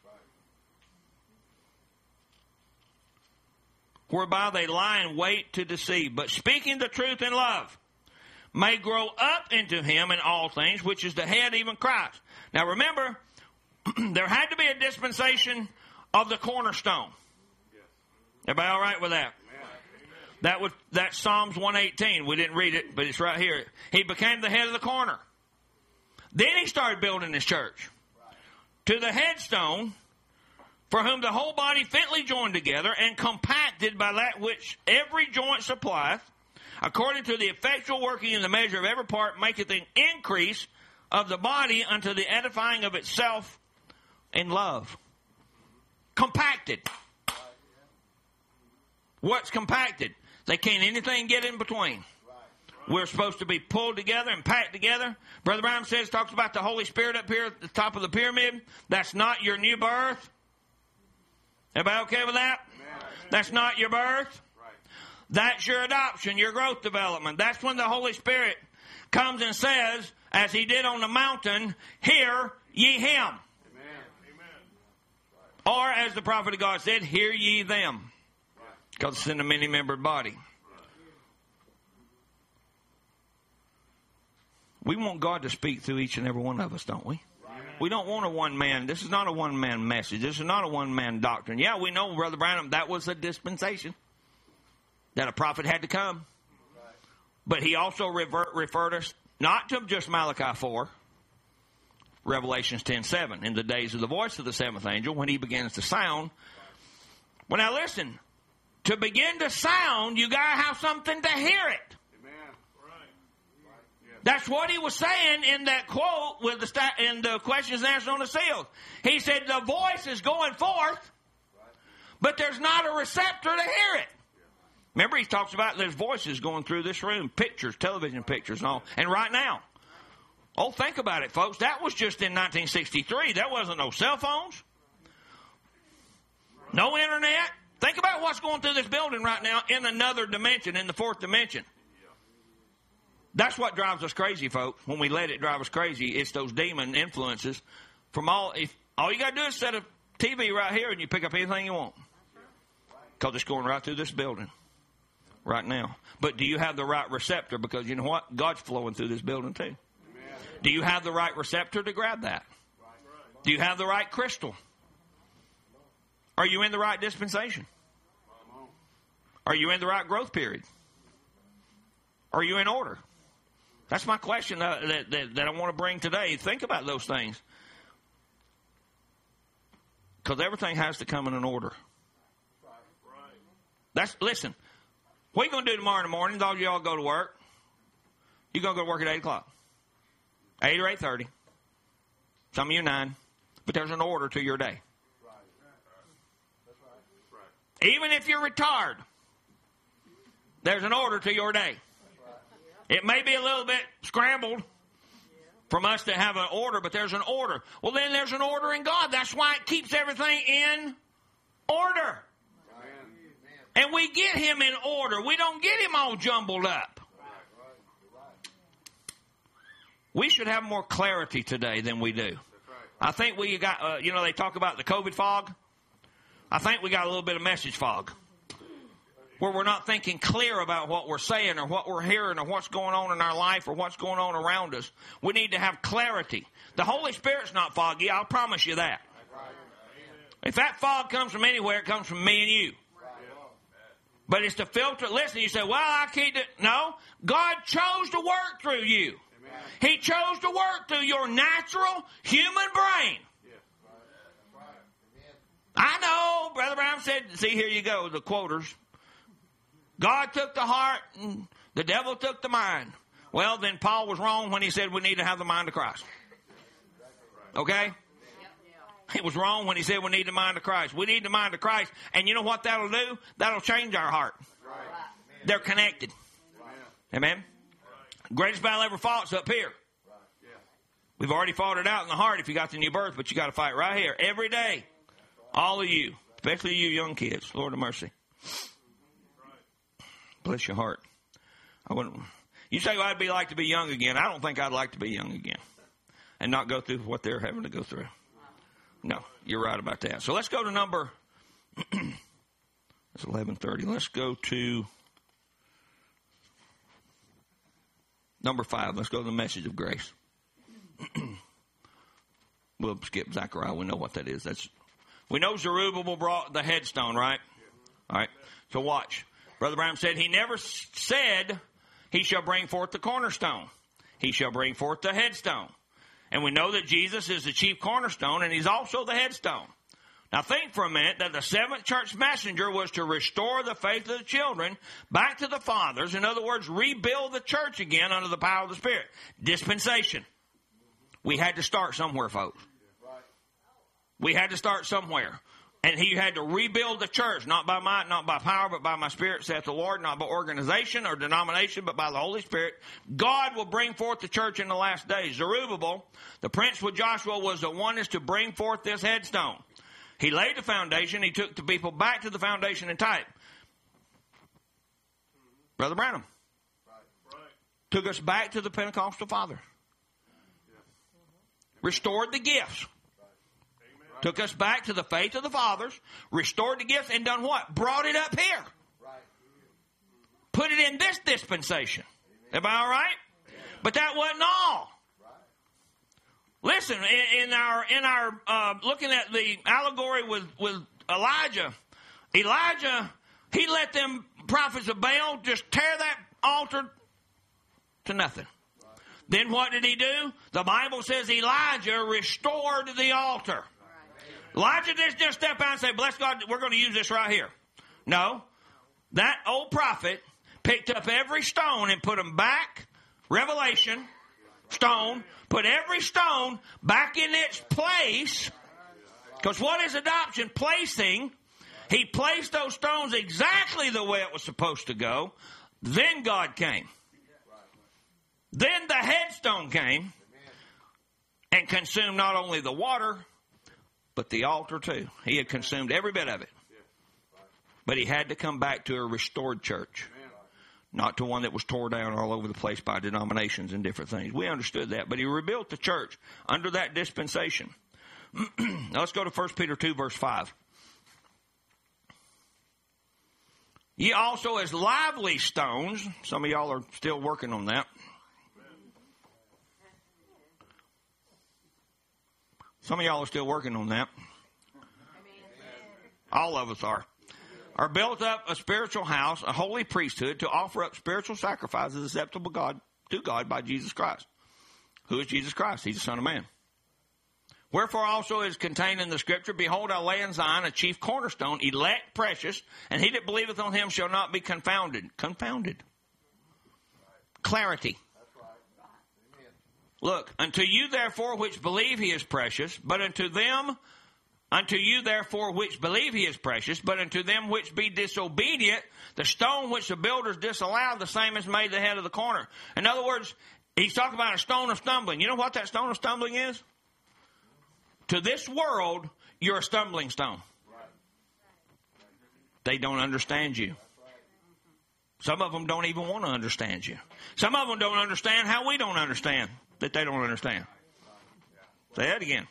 Whereby they lie in wait to deceive, but speaking the truth in love, may grow up into him in all things, which is the head, even Christ. Now remember, there had to be a dispensation of the cornerstone. Everybody all right with that? That was that's Psalms one eighteen. We didn't read it, but it's right here. He became the head of the corner. Then he started building his church. To the headstone, for whom the whole body fitly joined together and compacted by that which every joint supplieth, according to the effectual working in the measure of every part, maketh the increase of the body unto the edifying of itself in love. Compacted. What's compacted? They can't anything get in between. We're supposed to be pulled together and packed together. Brother Brown says, talks about the Holy Spirit up here at the top of the pyramid. That's not your new birth. Everybody okay with that? Amen. That's not your birth. Right. That's your adoption, your growth development. That's when the Holy Spirit comes and says, as he did on the mountain, hear ye him. Amen. Or as the prophet of God said, hear ye them. Because it's in a many-membered body. We want God to speak through each and every one of us, don't we? Right. We don't want a one-man. This is not a one-man message. This is not a one-man doctrine. Yeah, we know, Brother Branham, that was a dispensation. That a prophet had to come. Right. But he also revert, referred us not to just Malachi four, Revelations ten seven, in the days of the voice of the seventh angel, when he begins to sound. Well, now listen. To begin to sound, you got to have something to hear it. That's what he was saying in that quote with the sta- in the questions and answers on the seals. He said the voice is going forth, but there's not a receptor to hear it. Remember, he talks about there's voices going through this room, pictures, television pictures, and all. And right now, oh, think about it, folks. That was just in nineteen sixty-three. There wasn't no cell phones, no internet. Think about what's going through this building right now in another dimension, in the fourth dimension. That's what drives us crazy, folks. When we let it drive us crazy, it's those demon influences from all. If all you got to do is set a T V right here and you pick up anything you want, because it's going right through this building right now. But do you have the right receptor? Because you know what? God's flowing through this building too. Amen. Do you have the right receptor to grab that? Do you have the right crystal? Are you in the right dispensation? Are you in the right growth period? Are you in order? That's my question uh, that, that, that I want to bring today. Think about those things. Because everything has to come in an order. That's Listen, what are you going to do tomorrow in the morning? All y'all go to work. You're going to go to work at eight o'clock. eight or eight thirty. Some of you nine. But there's an order to your day. Even if you're retired, there's an order to your day. It may be a little bit scrambled from us to have an order, but there's an order. Well, then there's an order in God. That's why it keeps everything in order. And we get him in order. We don't get him all jumbled up. We should have more clarity today than we do. I think we got, uh, you know, they talk about the COVID fog. I think we got a little bit of message fog, where we're not thinking clear about what we're saying or what we're hearing or what's going on in our life or what's going on around us. We need to have clarity. The Holy Spirit's not foggy, I'll promise you that. If that fog comes from anywhere, it comes from me and you. But it's to filter. Listen, you say, well, I can't do. No, God chose to work through you. He chose to work through your natural human brain. I know, Brother Brown said, see, here you go, the quoters. God took the heart and the devil took the mind. Well, then Paul was wrong when he said we need to have the mind of Christ. Okay? He was wrong when he said we need the mind of Christ. We need the mind of Christ. And you know what that'll do? That'll change our heart. They're connected. Amen? Greatest battle ever fought is up here. We've already fought it out in the heart if you got the new birth, but you got to fight right here every day. All of you, especially you young kids. Lord of mercy. Bless your heart. I wouldn't, you say, well, I'd be like to be young again. I don't think I'd like to be young again and not go through what they're having to go through. No, you're right about that. So let's go to number, it's eleven thirty. Let's go to number five. Let's go to the message of grace. We'll skip Zechariah. We know what that is. That's we know Zerubbabel brought the headstone, right? All right. So watch. Brother Branham said he never said he shall bring forth the cornerstone. He shall bring forth the headstone. And we know that Jesus is the chief cornerstone and he's also the headstone. Now think for a minute that the seventh church messenger was to restore the faith of the children back to the fathers. In other words, rebuild the church again under the power of the Spirit. Dispensation. We had to start somewhere, folks. We had to start somewhere. And he had to rebuild the church, not by might, not by power, but by my Spirit, saith the Lord, not by organization or denomination, but by the Holy Spirit. God will bring forth the church in the last days. Zerubbabel, the prince with Joshua, was the one is to bring forth this headstone. He laid the foundation. He took the people back to the foundation and type. Brother Branham took us back to the Pentecostal Father. Restored the gifts. Took us back to the faith of the fathers, restored the gifts, and done what? Brought it up here. Put it in this dispensation. Am I all right? But that wasn't all. Listen, in, in our in our uh, looking at the allegory with, with Elijah, Elijah, he let them prophets of Baal just tear that altar to nothing. Then what did he do? The Bible says Elijah restored the altar. Elijah didn't just step out and say, bless God, we're going to use this right here. No. That old prophet picked up every stone and put them back. Revelation, stone. Put every stone back in its place. Because what is adoption? Placing. He placed those stones exactly the way it was supposed to go. Then God came. Then the headstone came and consumed not only the water, but the altar too. He had consumed every bit of it. But he had to come back to a restored church. Not to one that was tore down all over the place by denominations and different things. We understood that. But he rebuilt the church under that dispensation. Now let's go to First Peter two verse five. Ye also as lively stones. Some of y'all are still working on that. Some of y'all are still working on that. All of us are. Are built up a spiritual house, a holy priesthood, to offer up spiritual sacrifices acceptable God to God by Jesus Christ. Who is Jesus Christ? He's the Son of Man. Wherefore also is contained in the Scripture, behold, I lay in Zion a chief cornerstone, elect, precious, and he that believeth on him shall not be confounded. Confounded. Clarity. Look, unto you therefore which believe he is precious, but unto them, unto you therefore which believe he is precious, but unto them which be disobedient, the stone which the builders disallowed, the same is made the head of the corner. In other words, he's talking about a stone of stumbling. You know what that stone of stumbling is? To this world, you're a stumbling stone. They don't understand you. Some of them don't even want to understand you. Some of them don't understand how we don't understand that they don't understand. Say that again.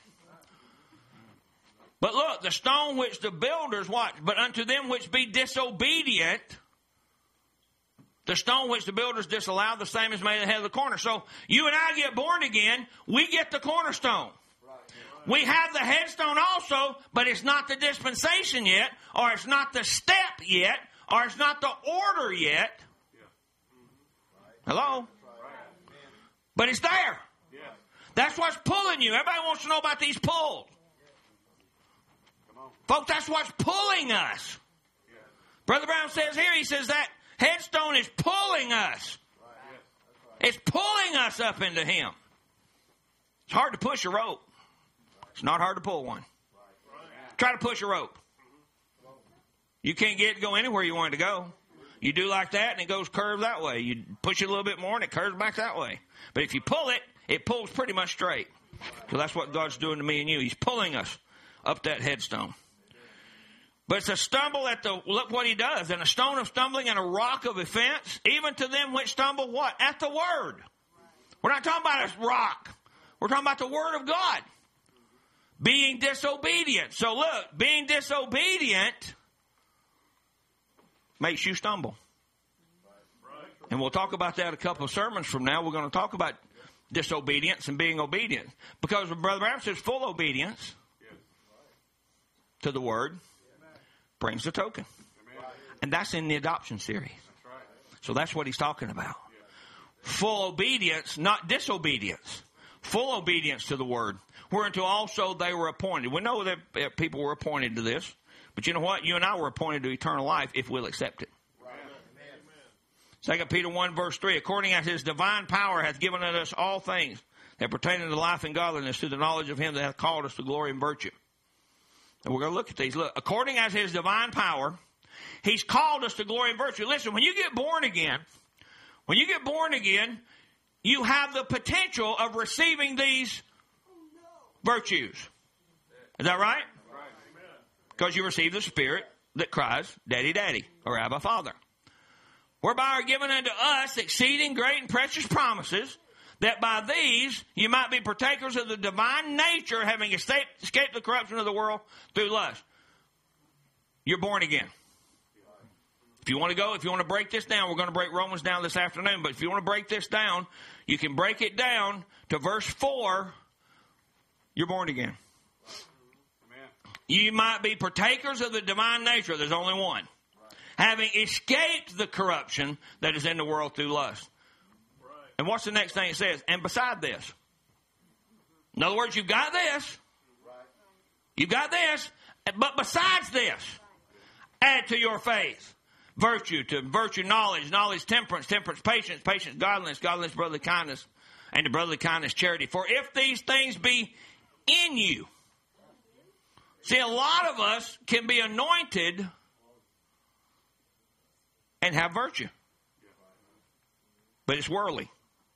But look, the stone which the builders, watch, but unto them which be disobedient, the stone which the builders disallowed, the same is made the head of the corner. So you and I get born again, we get the cornerstone. We have the headstone also, but it's not the dispensation yet, or it's not the step yet, or it's not the order yet. Hello? But it's there. That's what's pulling you. Everybody wants to know about these pulls. Folks, that's what's pulling us. Brother Brown says here, he says that Headstone is pulling us. It's pulling us up into Him. It's hard to push a rope. It's not hard to pull one. Try to push a rope. You can't get it to go anywhere you want it to go. You do like that and it goes curved that way. You push it a little bit more and it curves back that way. But if you pull it, it pulls pretty much straight. So that's what God's doing to me and you. He's pulling us up that headstone. But it's a stumble at the, look what He does. And a stone of stumbling and a rock of offense, even to them which stumble what? At the word. We're not talking about a rock. We're talking about the word of God. Being disobedient. So look, being disobedient makes you stumble. And we'll talk about that a couple of sermons from now. We're going to talk about disobedience and being obedient. Because Brother Branham says full obedience to the word brings the token. And that's in the adoption series. So that's what he's talking about. Full obedience, not disobedience. Full obedience to the word. Whereunto also they were appointed. We know that people were appointed to this. But you know what? You and I were appointed to eternal life if we'll accept it. Second Peter one verse three, according as His divine power hath given unto us all things that pertain unto life and godliness, to the knowledge of Him that hath called us to glory and virtue. And we're going to look at these. Look, according as His divine power, He's called us to glory and virtue. Listen, when you get born again, when you get born again, you have the potential of receiving these virtues. Is that right? Because you receive the Spirit that cries, Daddy, Daddy, or Abba, Father. Whereby are given unto us exceeding great and precious promises, that by these you might be partakers of the divine nature, having escaped, escaped the corruption of the world through lust. You're born again. If you want to go, if you want to break this down, we're going to break Romans down this afternoon, but if you want to break this down, you can break it down to verse four. You're born again. You might be partakers of the divine nature. There's only one. Having escaped the corruption that is in the world through lust. Right. And what's the next thing it says? And beside this. In other words, you've got this. Right. You've got this. But besides this, add to your faith virtue, to virtue knowledge, knowledge temperance, temperance patience, patience godliness, godliness brotherly kindness, and to brotherly kindness charity. For if these things be in you. See, a lot of us can be anointed and have virtue. But it's worldly.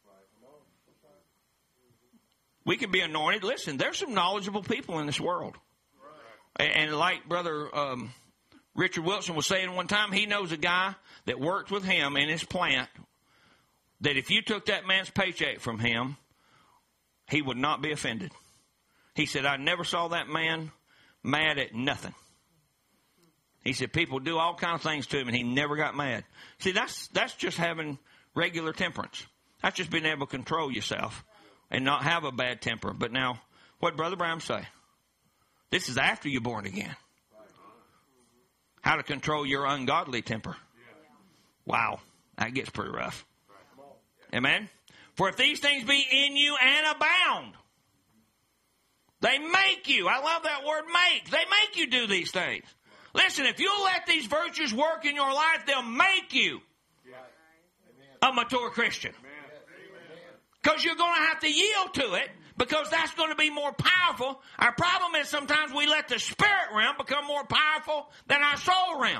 We can be anointed. Listen, there's some knowledgeable people in this world. And like Brother um, Richard Wilson was saying one time, he knows a guy that worked with him in his plant, that if you took that man's paycheck from him, he would not be offended. He said, I never saw that man mad at nothing. He said people do all kinds of things to him, and he never got mad. See, that's that's just having regular temperance. That's just being able to control yourself and not have a bad temper. But now, what did Brother Branham say? This is after you're born again. How to control your ungodly temper. Wow, that gets pretty rough. Amen? For if these things be in you and abound, they make you. I love that word make. They make you do these things. Listen, if you'll let these virtues work in your life, they'll make you a mature Christian. Because you're going to have to yield to it, because that's going to be more powerful. Our problem is sometimes we let the spirit realm become more powerful than our soul realm.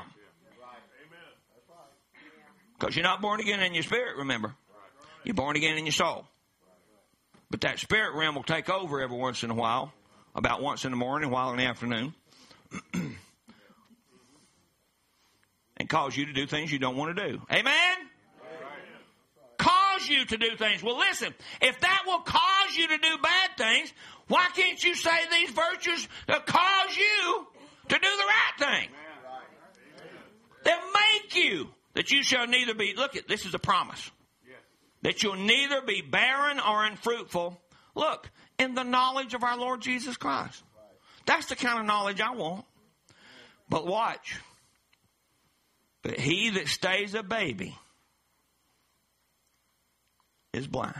Because you're not born again in your spirit, remember. You're born again in your soul. But that spirit realm will take over every once in a while, about once in the morning, a while in the afternoon, and cause you to do things you don't want to do. Amen? Cause you to do things. Well, listen, if that will cause you to do bad things, why can't you say these virtues that cause you to do the right thing? They'll make you that you shall neither be, look at, this is a promise, that you'll neither be barren or unfruitful, look, in the knowledge of our Lord Jesus Christ. That's the kind of knowledge I want. But watch. But he that stays a baby is blind.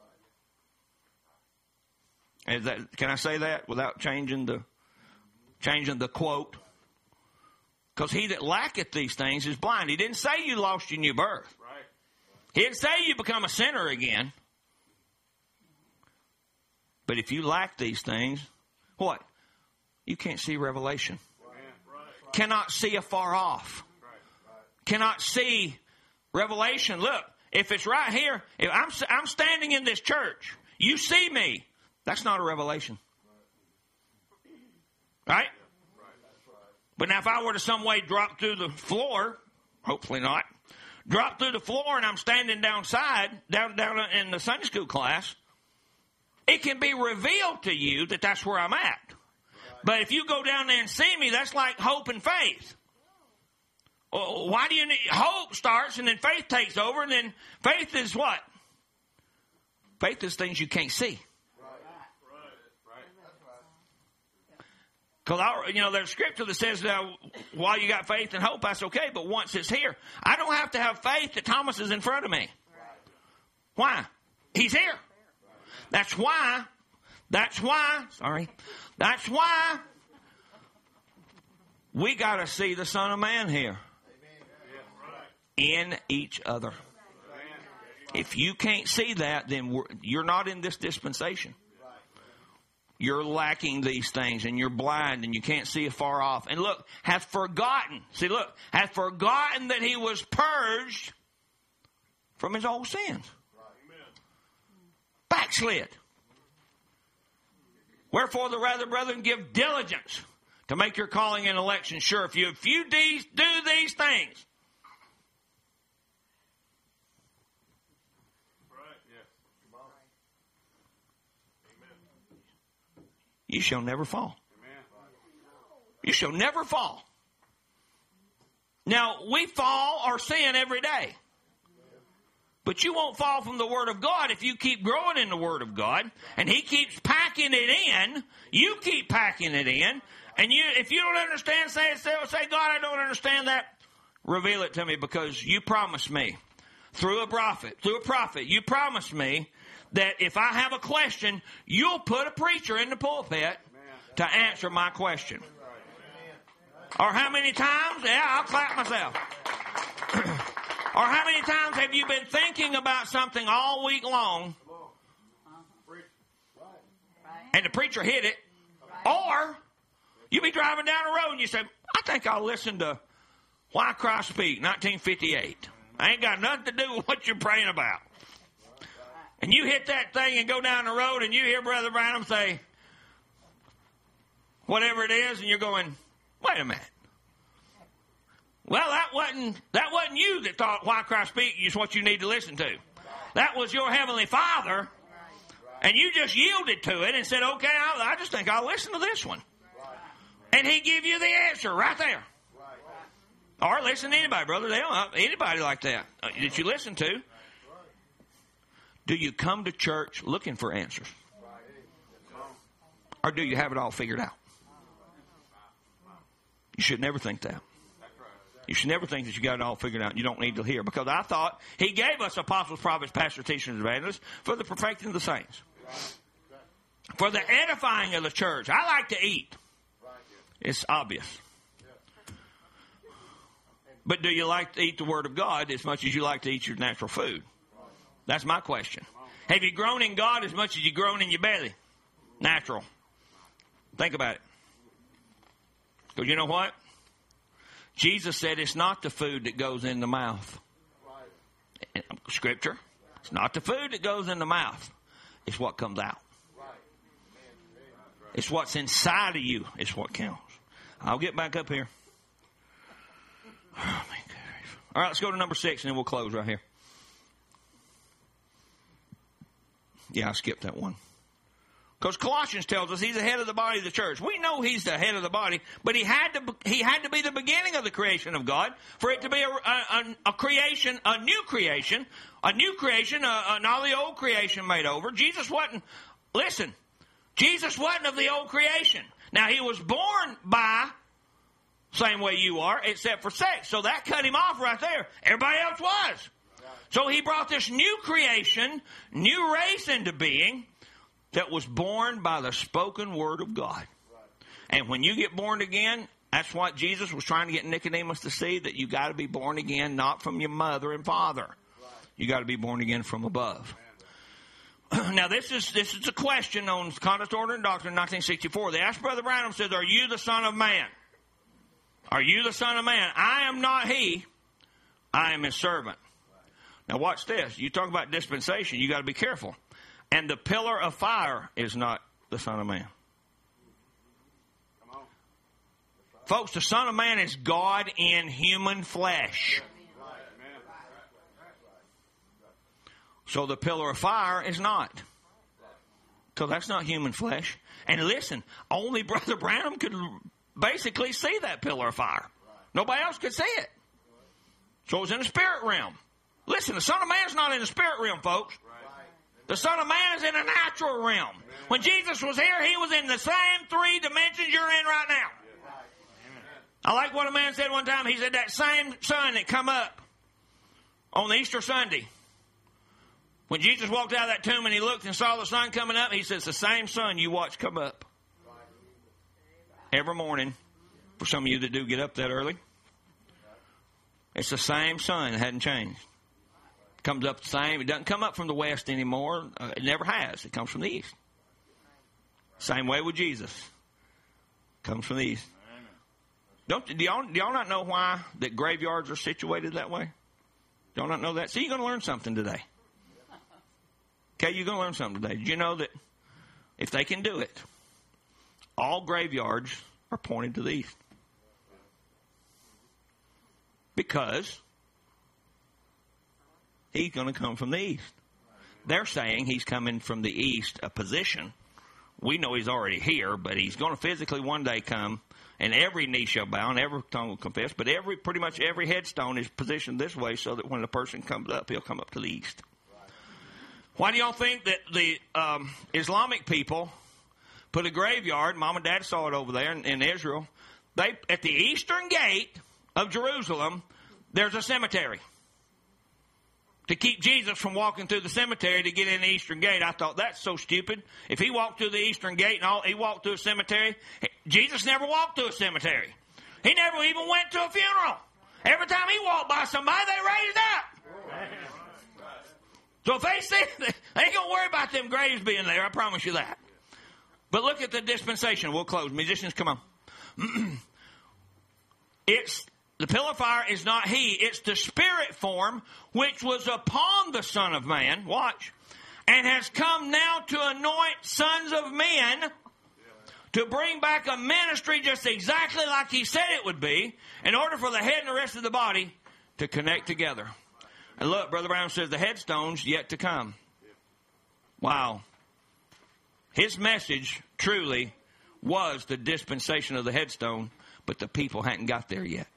Is that, can I say that without changing the changing the quote? Because he that lacketh these things is blind. He didn't say you lost your new birth. Right. He didn't say you become a sinner again. But if you lack these things, what? You can't see revelation. Right. Cannot see afar off. Cannot see revelation. Look, if it's right here, if I'm, I'm standing in this church, you see me. That's not a revelation. Right? But now if I were to some way drop through the floor, hopefully not, drop through the floor and I'm standing downside, down, down in the Sunday school class, it can be revealed to you that that's where I'm at. But if you go down there and see me, that's like hope and faith. Why do you need, hope starts and then faith takes over, and then faith is what? Faith is things you can't see. Because, you know, there's scripture that says uh, while you got faith and hope, that's okay, but once it's here, I don't have to have faith that Thomas is in front of me. Why? He's here. That's why, that's why, sorry, that's why we got to see the Son of Man here in each other. If you can't see that, then we're, you're not in this dispensation. You're lacking these things, and you're blind, and you can't see afar off. And look, hath forgotten. See, look, hath forgotten that he was purged from his old sins. Backslid. Wherefore the rather, brethren, give diligence to make your calling and election sure. If you, if you de- do these things, you shall never fall. You shall never fall. Now, we fall or sin every day. But you won't fall from the Word of God if you keep growing in the Word of God. And He keeps packing it in. You keep packing it in. And you, if you don't understand, say, say, say, God, I don't understand that. Reveal it to me, because you promised me through a prophet, through a prophet, you promised me that if I have a question, you'll put a preacher in the pulpit to answer my question. Or how many times? Yeah, I'll clap myself. Or how many times have you been thinking about something all week long and the preacher hit it? Or you be driving down the road and you say, I think I'll listen to Why Christ Speak, nineteen fifty-eight. I ain't got nothing to do with what you're praying about. And you hit that thing and go down the road and you hear Brother Branham say whatever it is, and you're going, wait a minute. Well, that wasn't that wasn't you that thought Why Christ Speak is what you need to listen to. That was your Heavenly Father, and you just yielded to it and said, okay, I, I just think I'll listen to this one. And He give you the answer right there. Or listen to anybody, brother. They don't anybody like that uh, that you listen to. Do you come to church looking for answers? Or do you have it all figured out? You should never think that. You should never think that you got it all figured out and you don't need to hear. Because I thought He gave us apostles, prophets, pastors, teachers, and evangelists for the perfecting of the saints. For the edifying of the church. I like to eat. It's obvious. But do you like to eat the Word of God as much as you like to eat your natural food? That's my question. Have you grown in God as much as you've grown in your belly? Natural. Think about it. Because you know what? Jesus said it's not the food that goes in the mouth. Scripture. It's not the food that goes in the mouth. It's what comes out. It's what's inside of you. It's what counts. I'll get back up here. Oh, my God. All right, let's go to number six and then we'll close right here. Yeah, I skipped that one. Because Colossians tells us He's the head of the body of the church. We know He's the head of the body, but He had to He had to be the beginning of the creation of God for it to be a, a, a creation, a new creation, a new creation, a, a, not the old creation made over. Jesus wasn't, listen, Jesus wasn't of the old creation. Now, He was born by, same way you are, except for sex. So that cut Him off right there. Everybody else was. So He brought this new creation, new race into being, that was born by the spoken word of God. And when you get born again, That's what Jesus was trying to get Nicodemus to see, that you got to be born again, not from your mother and father. You got to be born again from above. Now, this is this is a question on Conduct, Order, and Doctrine in nineteen sixty-four. They asked Brother Branham, said, are you the Son of Man? Are you the Son of Man? I am not he. I am his servant. Now, watch this. You talk about dispensation, you got to be careful. And the pillar of fire is not the Son of Man. Come on. Folks, the Son of Man is God in human flesh. So the pillar of fire is not. Because that's not human flesh. And listen, only Brother Branham could basically see that pillar of fire. Nobody else could see it. So it was in the spirit realm. Listen, the Son of Man is not in the spirit realm, folks. The Son of Man is in the natural realm. When Jesus was here, he was in the same three dimensions you're in right now. I like what a man said one time. He said that same sun that come up on the Easter Sunday. When Jesus walked out of that tomb and he looked and saw the sun coming up, he says, the same sun you watch come up every morning, for some of you that do get up that early. It's the same sun. It hadn't changed. It comes up the same. It doesn't come up from the west anymore. Uh, it never has. It comes from the east. Same way with Jesus. It comes from the east. Don't, do, y'all, do y'all not know why that graveyards are situated that way? Do y'all not know that? See, you're going to learn something today. Okay, you're going to learn something today. Did you know that if they can do it, all graveyards are pointed to the east? Because he's going to come from the east. They're saying he's coming from the east, a position. We know he's already here, but he's going to physically one day come, and every knee shall bow, and every tongue will confess. But every, pretty much every headstone is positioned this way so that when the person comes up, he'll come up to the east. Why do y'all think that the um, Islamic people put a graveyard? Mom and Dad saw it over there in, in Israel. They at the eastern gate of Jerusalem, there's a cemetery to keep Jesus from walking through the cemetery to get in the eastern gate. I thought that's so stupid. If he walked through the eastern gate and all, he walked through a cemetery, Jesus never walked through a cemetery. He never even went to a funeral. Every time he walked by somebody, they raised up. So if they see, they ain't going to worry about them graves being there, I promise you that. But look at the dispensation. We'll close. Musicians, come on. It's, the pillar of fire is not he. It's the spirit form which was upon the Son of Man. Watch. And has come now to anoint sons of men to bring back a ministry just exactly like he said it would be in order for the head and the rest of the body to connect together. And look, Brother Brown says the headstone's yet to come. Wow. His message truly was the dispensation of the headstone, but the people hadn't got there yet.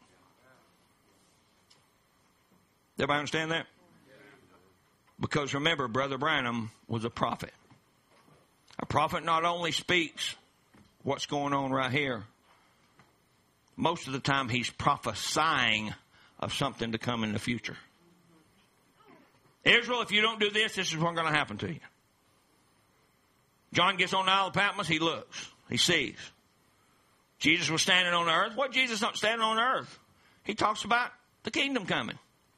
Everybody understand that? Because remember, Brother Branham was a prophet. A prophet not only speaks what's going on right here, most of the time he's prophesying of something to come in the future. Israel, if you don't do this, this is what's going to happen to you. John gets on the Isle of Patmos, he looks, he sees. Jesus was standing on the earth. What Jesus not standing on the earth? He talks about the kingdom coming.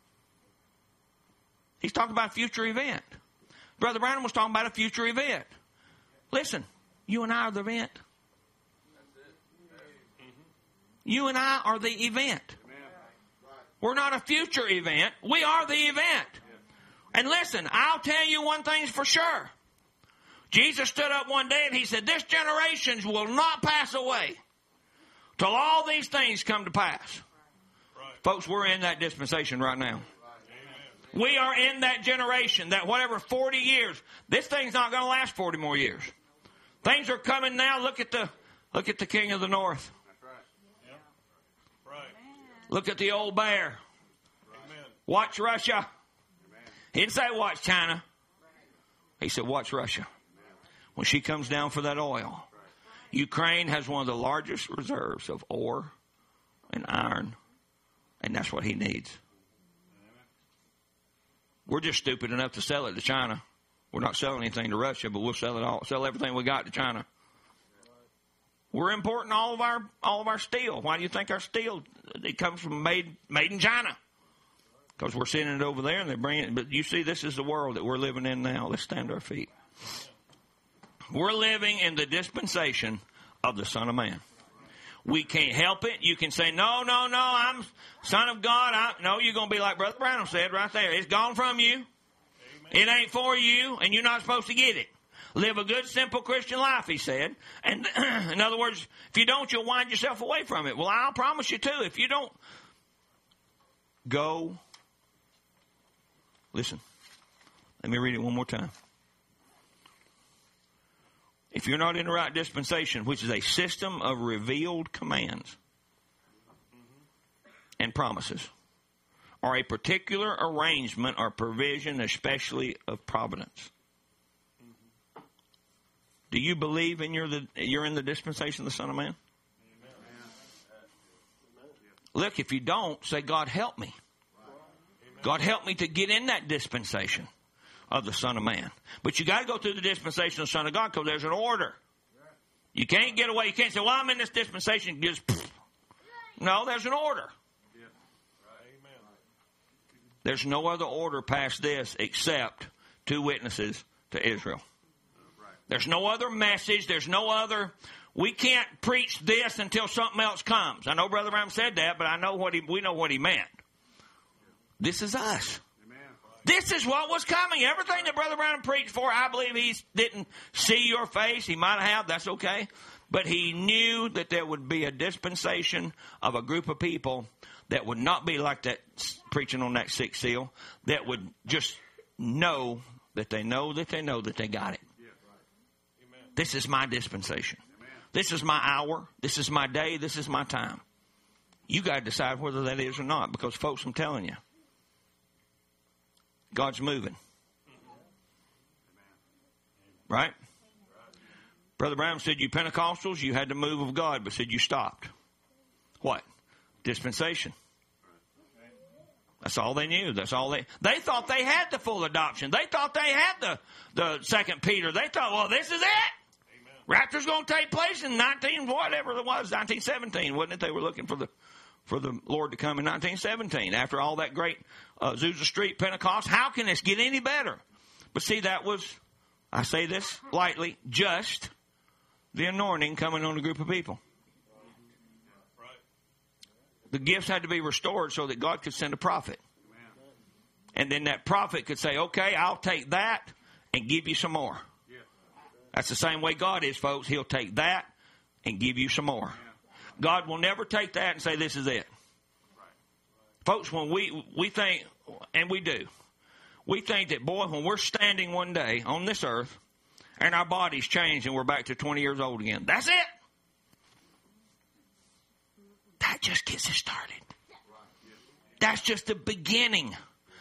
He's talking about a future event. Brother Branham was talking about a future event. Listen, you and I are the event. You and I are the event. We're not a future event. We are the event. And listen, I'll tell you one thing for sure. Jesus stood up one day and he said, this generation will not pass away till all these things come to pass. Right. Folks, we're in that dispensation right now. Right. We are in that generation that whatever forty years, this thing's not going to last forty more years. Things are coming now. Look at the look at the king of the north. That's right. Yep. Right. Look at the old bear. Amen. Watch Russia. He didn't say watch China. He said watch Russia. When she comes down for that oil. Ukraine has one of the largest reserves of ore and iron. And that's what he needs. We're just stupid enough to sell it to China. We're not selling anything to Russia, but we'll sell it all. Sell everything we got to China. We're importing all of our all of our steel. Why do you think our steel, it comes from made made in China? Because we're sending it over there and they're bringing it. But you see, this is the world that we're living in now. Let's stand to our feet. We're living in the dispensation of the Son of Man. We can't help it. You can say, no, no, no, I'm Son of God. I, no, you're going to be like Brother Branham said right there. It's gone from you. Amen. It ain't for you, and you're not supposed to get it. Live a good, simple Christian life, he said. And in other words, if you don't, you'll wind yourself away from it. Well, I'll promise you, too, if you don't go. Listen, let me read it one more time. If you're not in the right dispensation, which is a system of revealed commands and promises, or a particular arrangement or provision, especially of providence. Do you believe in you're, the, you're in the dispensation of the Son of Man? Look, if you don't, say, God, help me. God, help me to get in that dispensation of the Son of Man. But you got to go through the dispensation of the Son of God because there's an order. You can't get away. You can't say, well, I'm in this dispensation. Just, no, there's an order. There's no other order past this except two witnesses to Israel. There's no other message. There's no other. We can't preach this until something else comes. I know Brother Branham said that, but I know what he. We know what he meant. This is us. This is what was coming. Everything that Brother Branham preached for, I believe he didn't see your face. He might have. That's okay. But he knew that there would be a dispensation of a group of people that would not be like that preaching on that sixth seal, that would just know that they know that they know that they got it. This is my dispensation. This is my hour. This is my day. This is my time. You got to decide whether that is or not, because, folks, I'm telling you, God's moving. Right? Brother Branham said, you Pentecostals, you had the move of God, but said you stopped. What? Dispensation. That's all they knew. That's all they, they thought they had the full adoption. They thought they had the, the second Peter. They thought, well, this is it. Amen. Rapture's going to take place in nineteen, whatever it was, nineteen seventeen, wasn't it? They were looking for the, for the Lord to come in nineteen seventeen after all that great uh, Azusa Street Pentecost. How can this get any better? But see, that was, I say this lightly, just the anointing coming on a group of people. The gifts had to be restored so that God could send a prophet. And then that prophet could say, okay, I'll take that and give you some more. That's the same way God is, folks. He'll take that and give you some more. God will never take that and say, this is it. Folks, when we, we think, and we do, we think that, boy, when we're standing one day on this earth and our bodies change and we're back to twenty years old again, that's it. That just gets us started. That's just the beginning.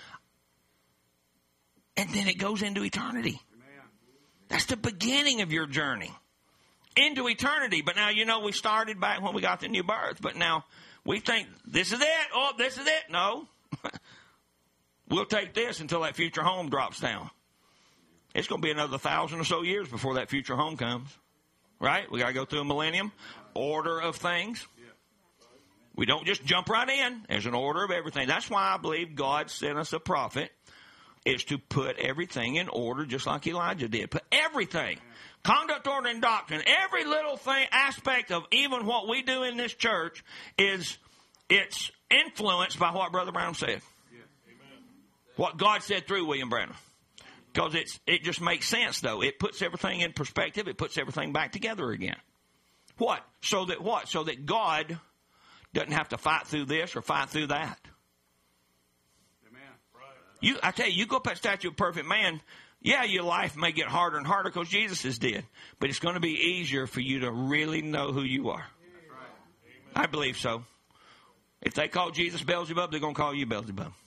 And then it goes into eternity. That's the beginning of your journey into eternity. But now, you know, we started back when we got the new birth. But now we think, this is it. Oh, this is it. No. We'll take this until that future home drops down. It's going to be another thousand or so years before that future home comes. Right? We got to go through a millennium. Order of things. We don't just jump right in. There's an order of everything. That's why I believe God sent us a prophet, is to put everything in order just like Elijah did. Put everything. Conduct, order, and doctrine. Every little thing, aspect of even what we do in this church is, it's influenced by what Brother Branham said. What God said through William Branham. Because it's it just makes sense, though. It puts everything in perspective. It puts everything back together again. What? So that what? So that God doesn't have to fight through this or fight through that. Amen. You, I tell you, you go up that statue of perfect man, yeah, your life may get harder and harder because Jesus is dead. But it's going to be easier for you to really know who you are. Right. I believe so. If they call Jesus Beelzebub, they're going to call you Beelzebub. Amen.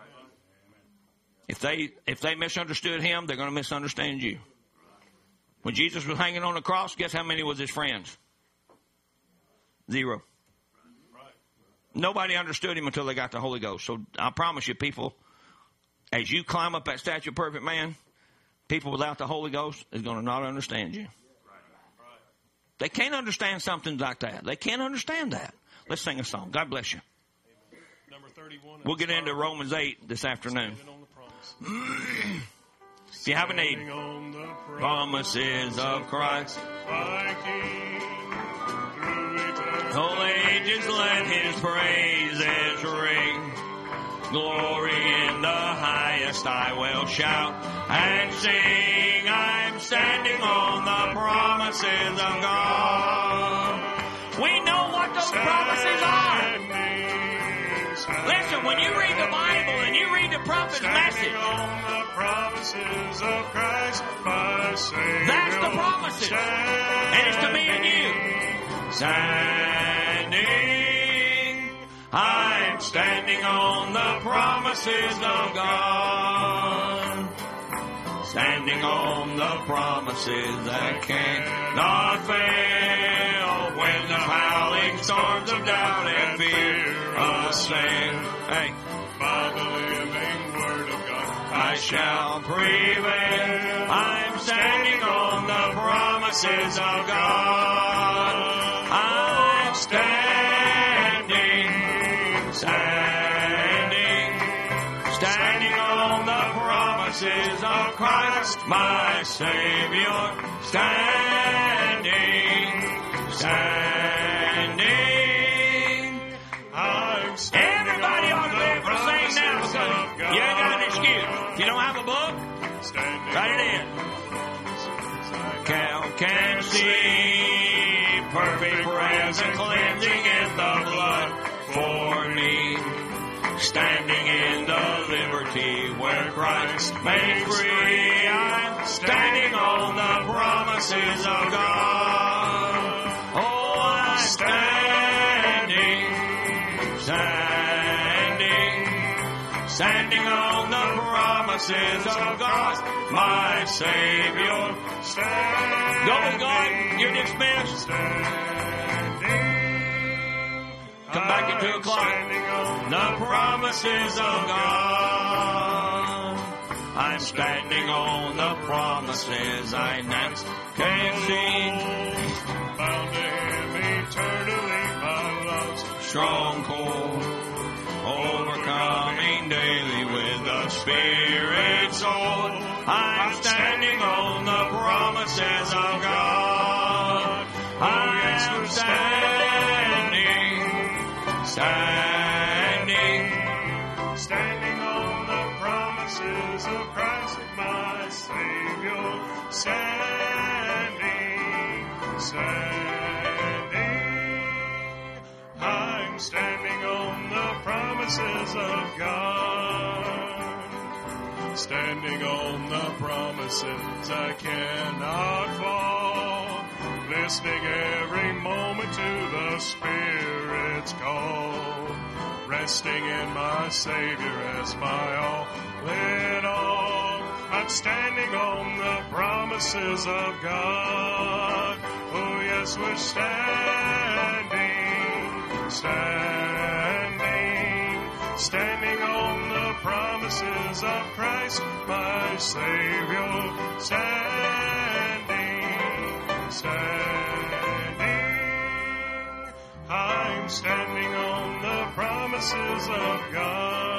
If they if they misunderstood him, they're going to misunderstand you. When Jesus was hanging on the cross, guess how many was his friends? Zero. Nobody understood him until they got the Holy Ghost. So I promise you, people, as you climb up that statue of perfect man, people without the Holy Ghost is going to not understand you. They can't understand something like that. They can't understand that. Let's sing a song. God bless you. Number thirty-one. We'll get into Romans eight this afternoon. If you have a need, promises of Christ. Whole ages let his praises ring. Glory in the highest I will shout and sing. I'm standing on the promises of God. We know what those promises are. Listen, when you read the Bible and you read the prophet's message, that's the promises. And it's to me and you. Standing, I'm standing on the promises of God. Standing on the promises that cannot fail. When the howling storms of doubt and fear assail, hey, by the living word of God, I shall prevail. I'm standing on the promises of God. I'm standing, standing, standing on the promises of Christ, my Savior. Standing, standing. I'm standing. Everybody ought to be able to sing now because you ain't got an excuse. If you don't have a book, write it in. Count can see perfect present cleansing in the blood for me. Standing in the liberty where Christ made free. I'm standing on the promises of God. Oh, I'm standing, standing, standing on the promises of God, my Savior. Standing, go with God. You're dismissed. Come back at two o'clock. The promises of God. I'm standing on the promises I next can see. Found him eternally by love's strong cord. Overcoming daily with the Spirit's sword. I'm standing on the promises of God. I'm standing, standing, standing on the promises of Christ, my Savior. Standing, standing. I'm standing on the promises of God. Standing on the promises I cannot fall. Listening every moment to the Spirit's call. Resting in my Savior as my all in all. I'm standing on the promises of God. Oh yes, we're standing, standing, standing on the promises of Christ, my Savior. Standing, standing. I'm standing on the promises of God.